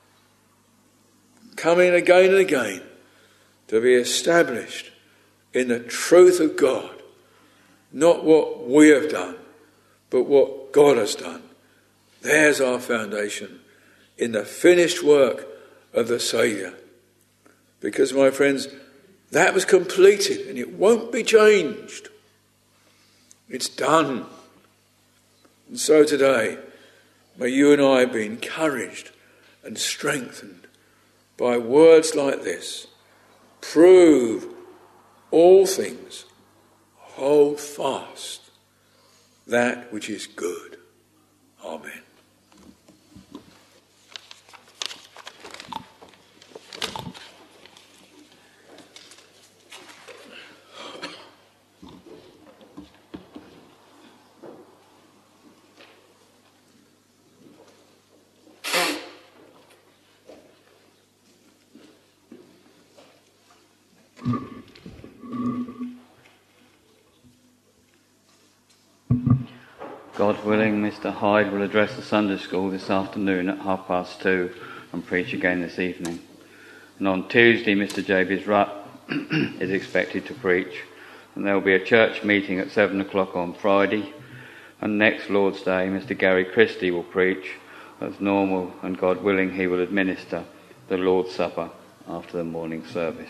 coming again and again to be established in the truth of God, not what we have done, but what God has done There's our foundation in the finished work of the Saviour. Because, my friends, that was completed and it won't be changed. It's done. And so today, may you and I be encouraged and strengthened by words like this. Prove all things. Hold fast that which is good. Amen. God willing, Mr. Hyde will address the Sunday school this afternoon at 2:30 and preach again this evening. And on Tuesday, Mr. Jabez Rutt is expected to preach. And there will be a church meeting at 7 o'clock on Friday. And next Lord's Day, Mr. Gary Christie will preach as normal, and God willing, he will administer the Lord's Supper after the morning service.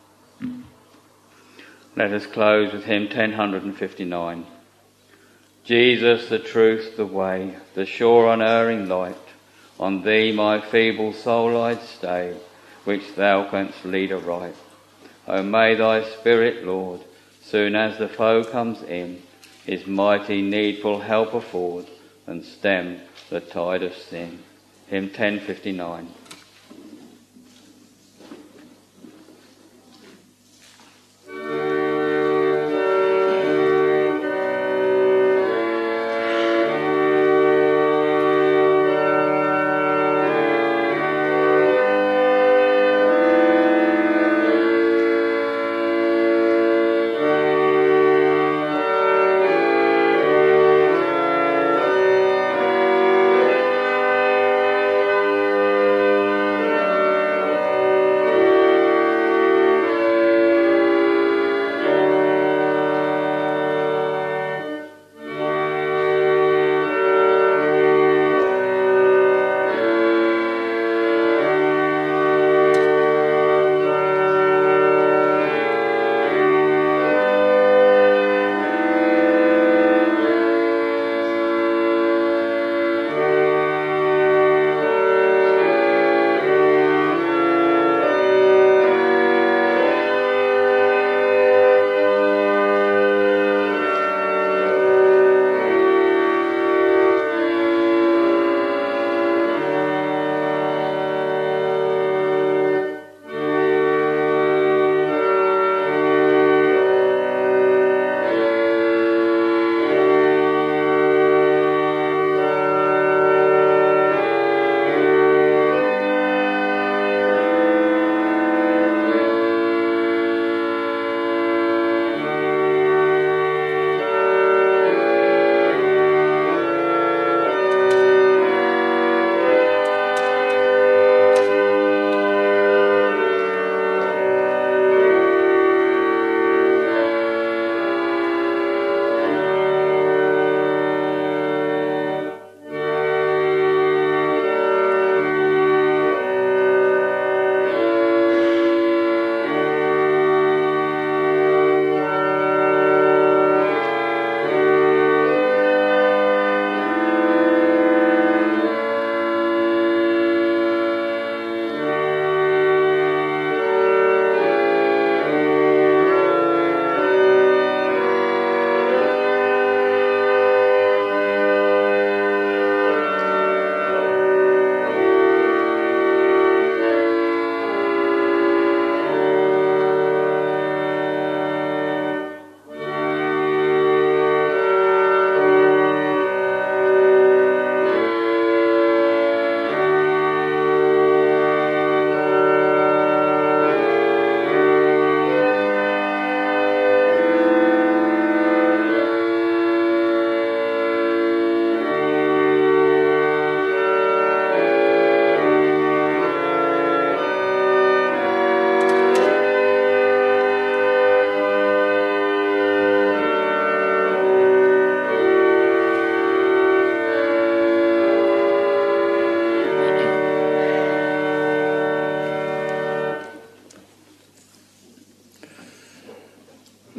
Let us close with hymn 1059. Jesus, the truth, the way, the sure unerring light, on thee my feeble soul I'd stay, which thou canst lead aright. O may thy Spirit, Lord, soon as the foe comes in, his mighty needful help afford, and stem the tide of sin. Hymn 1059.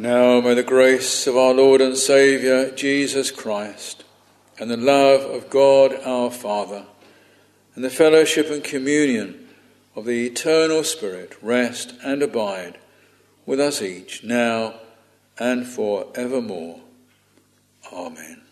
Now may the grace of our Lord and Saviour, Jesus Christ, and the love of God our Father, and the fellowship and communion of the eternal Spirit rest and abide with us each, now and for evermore. Amen.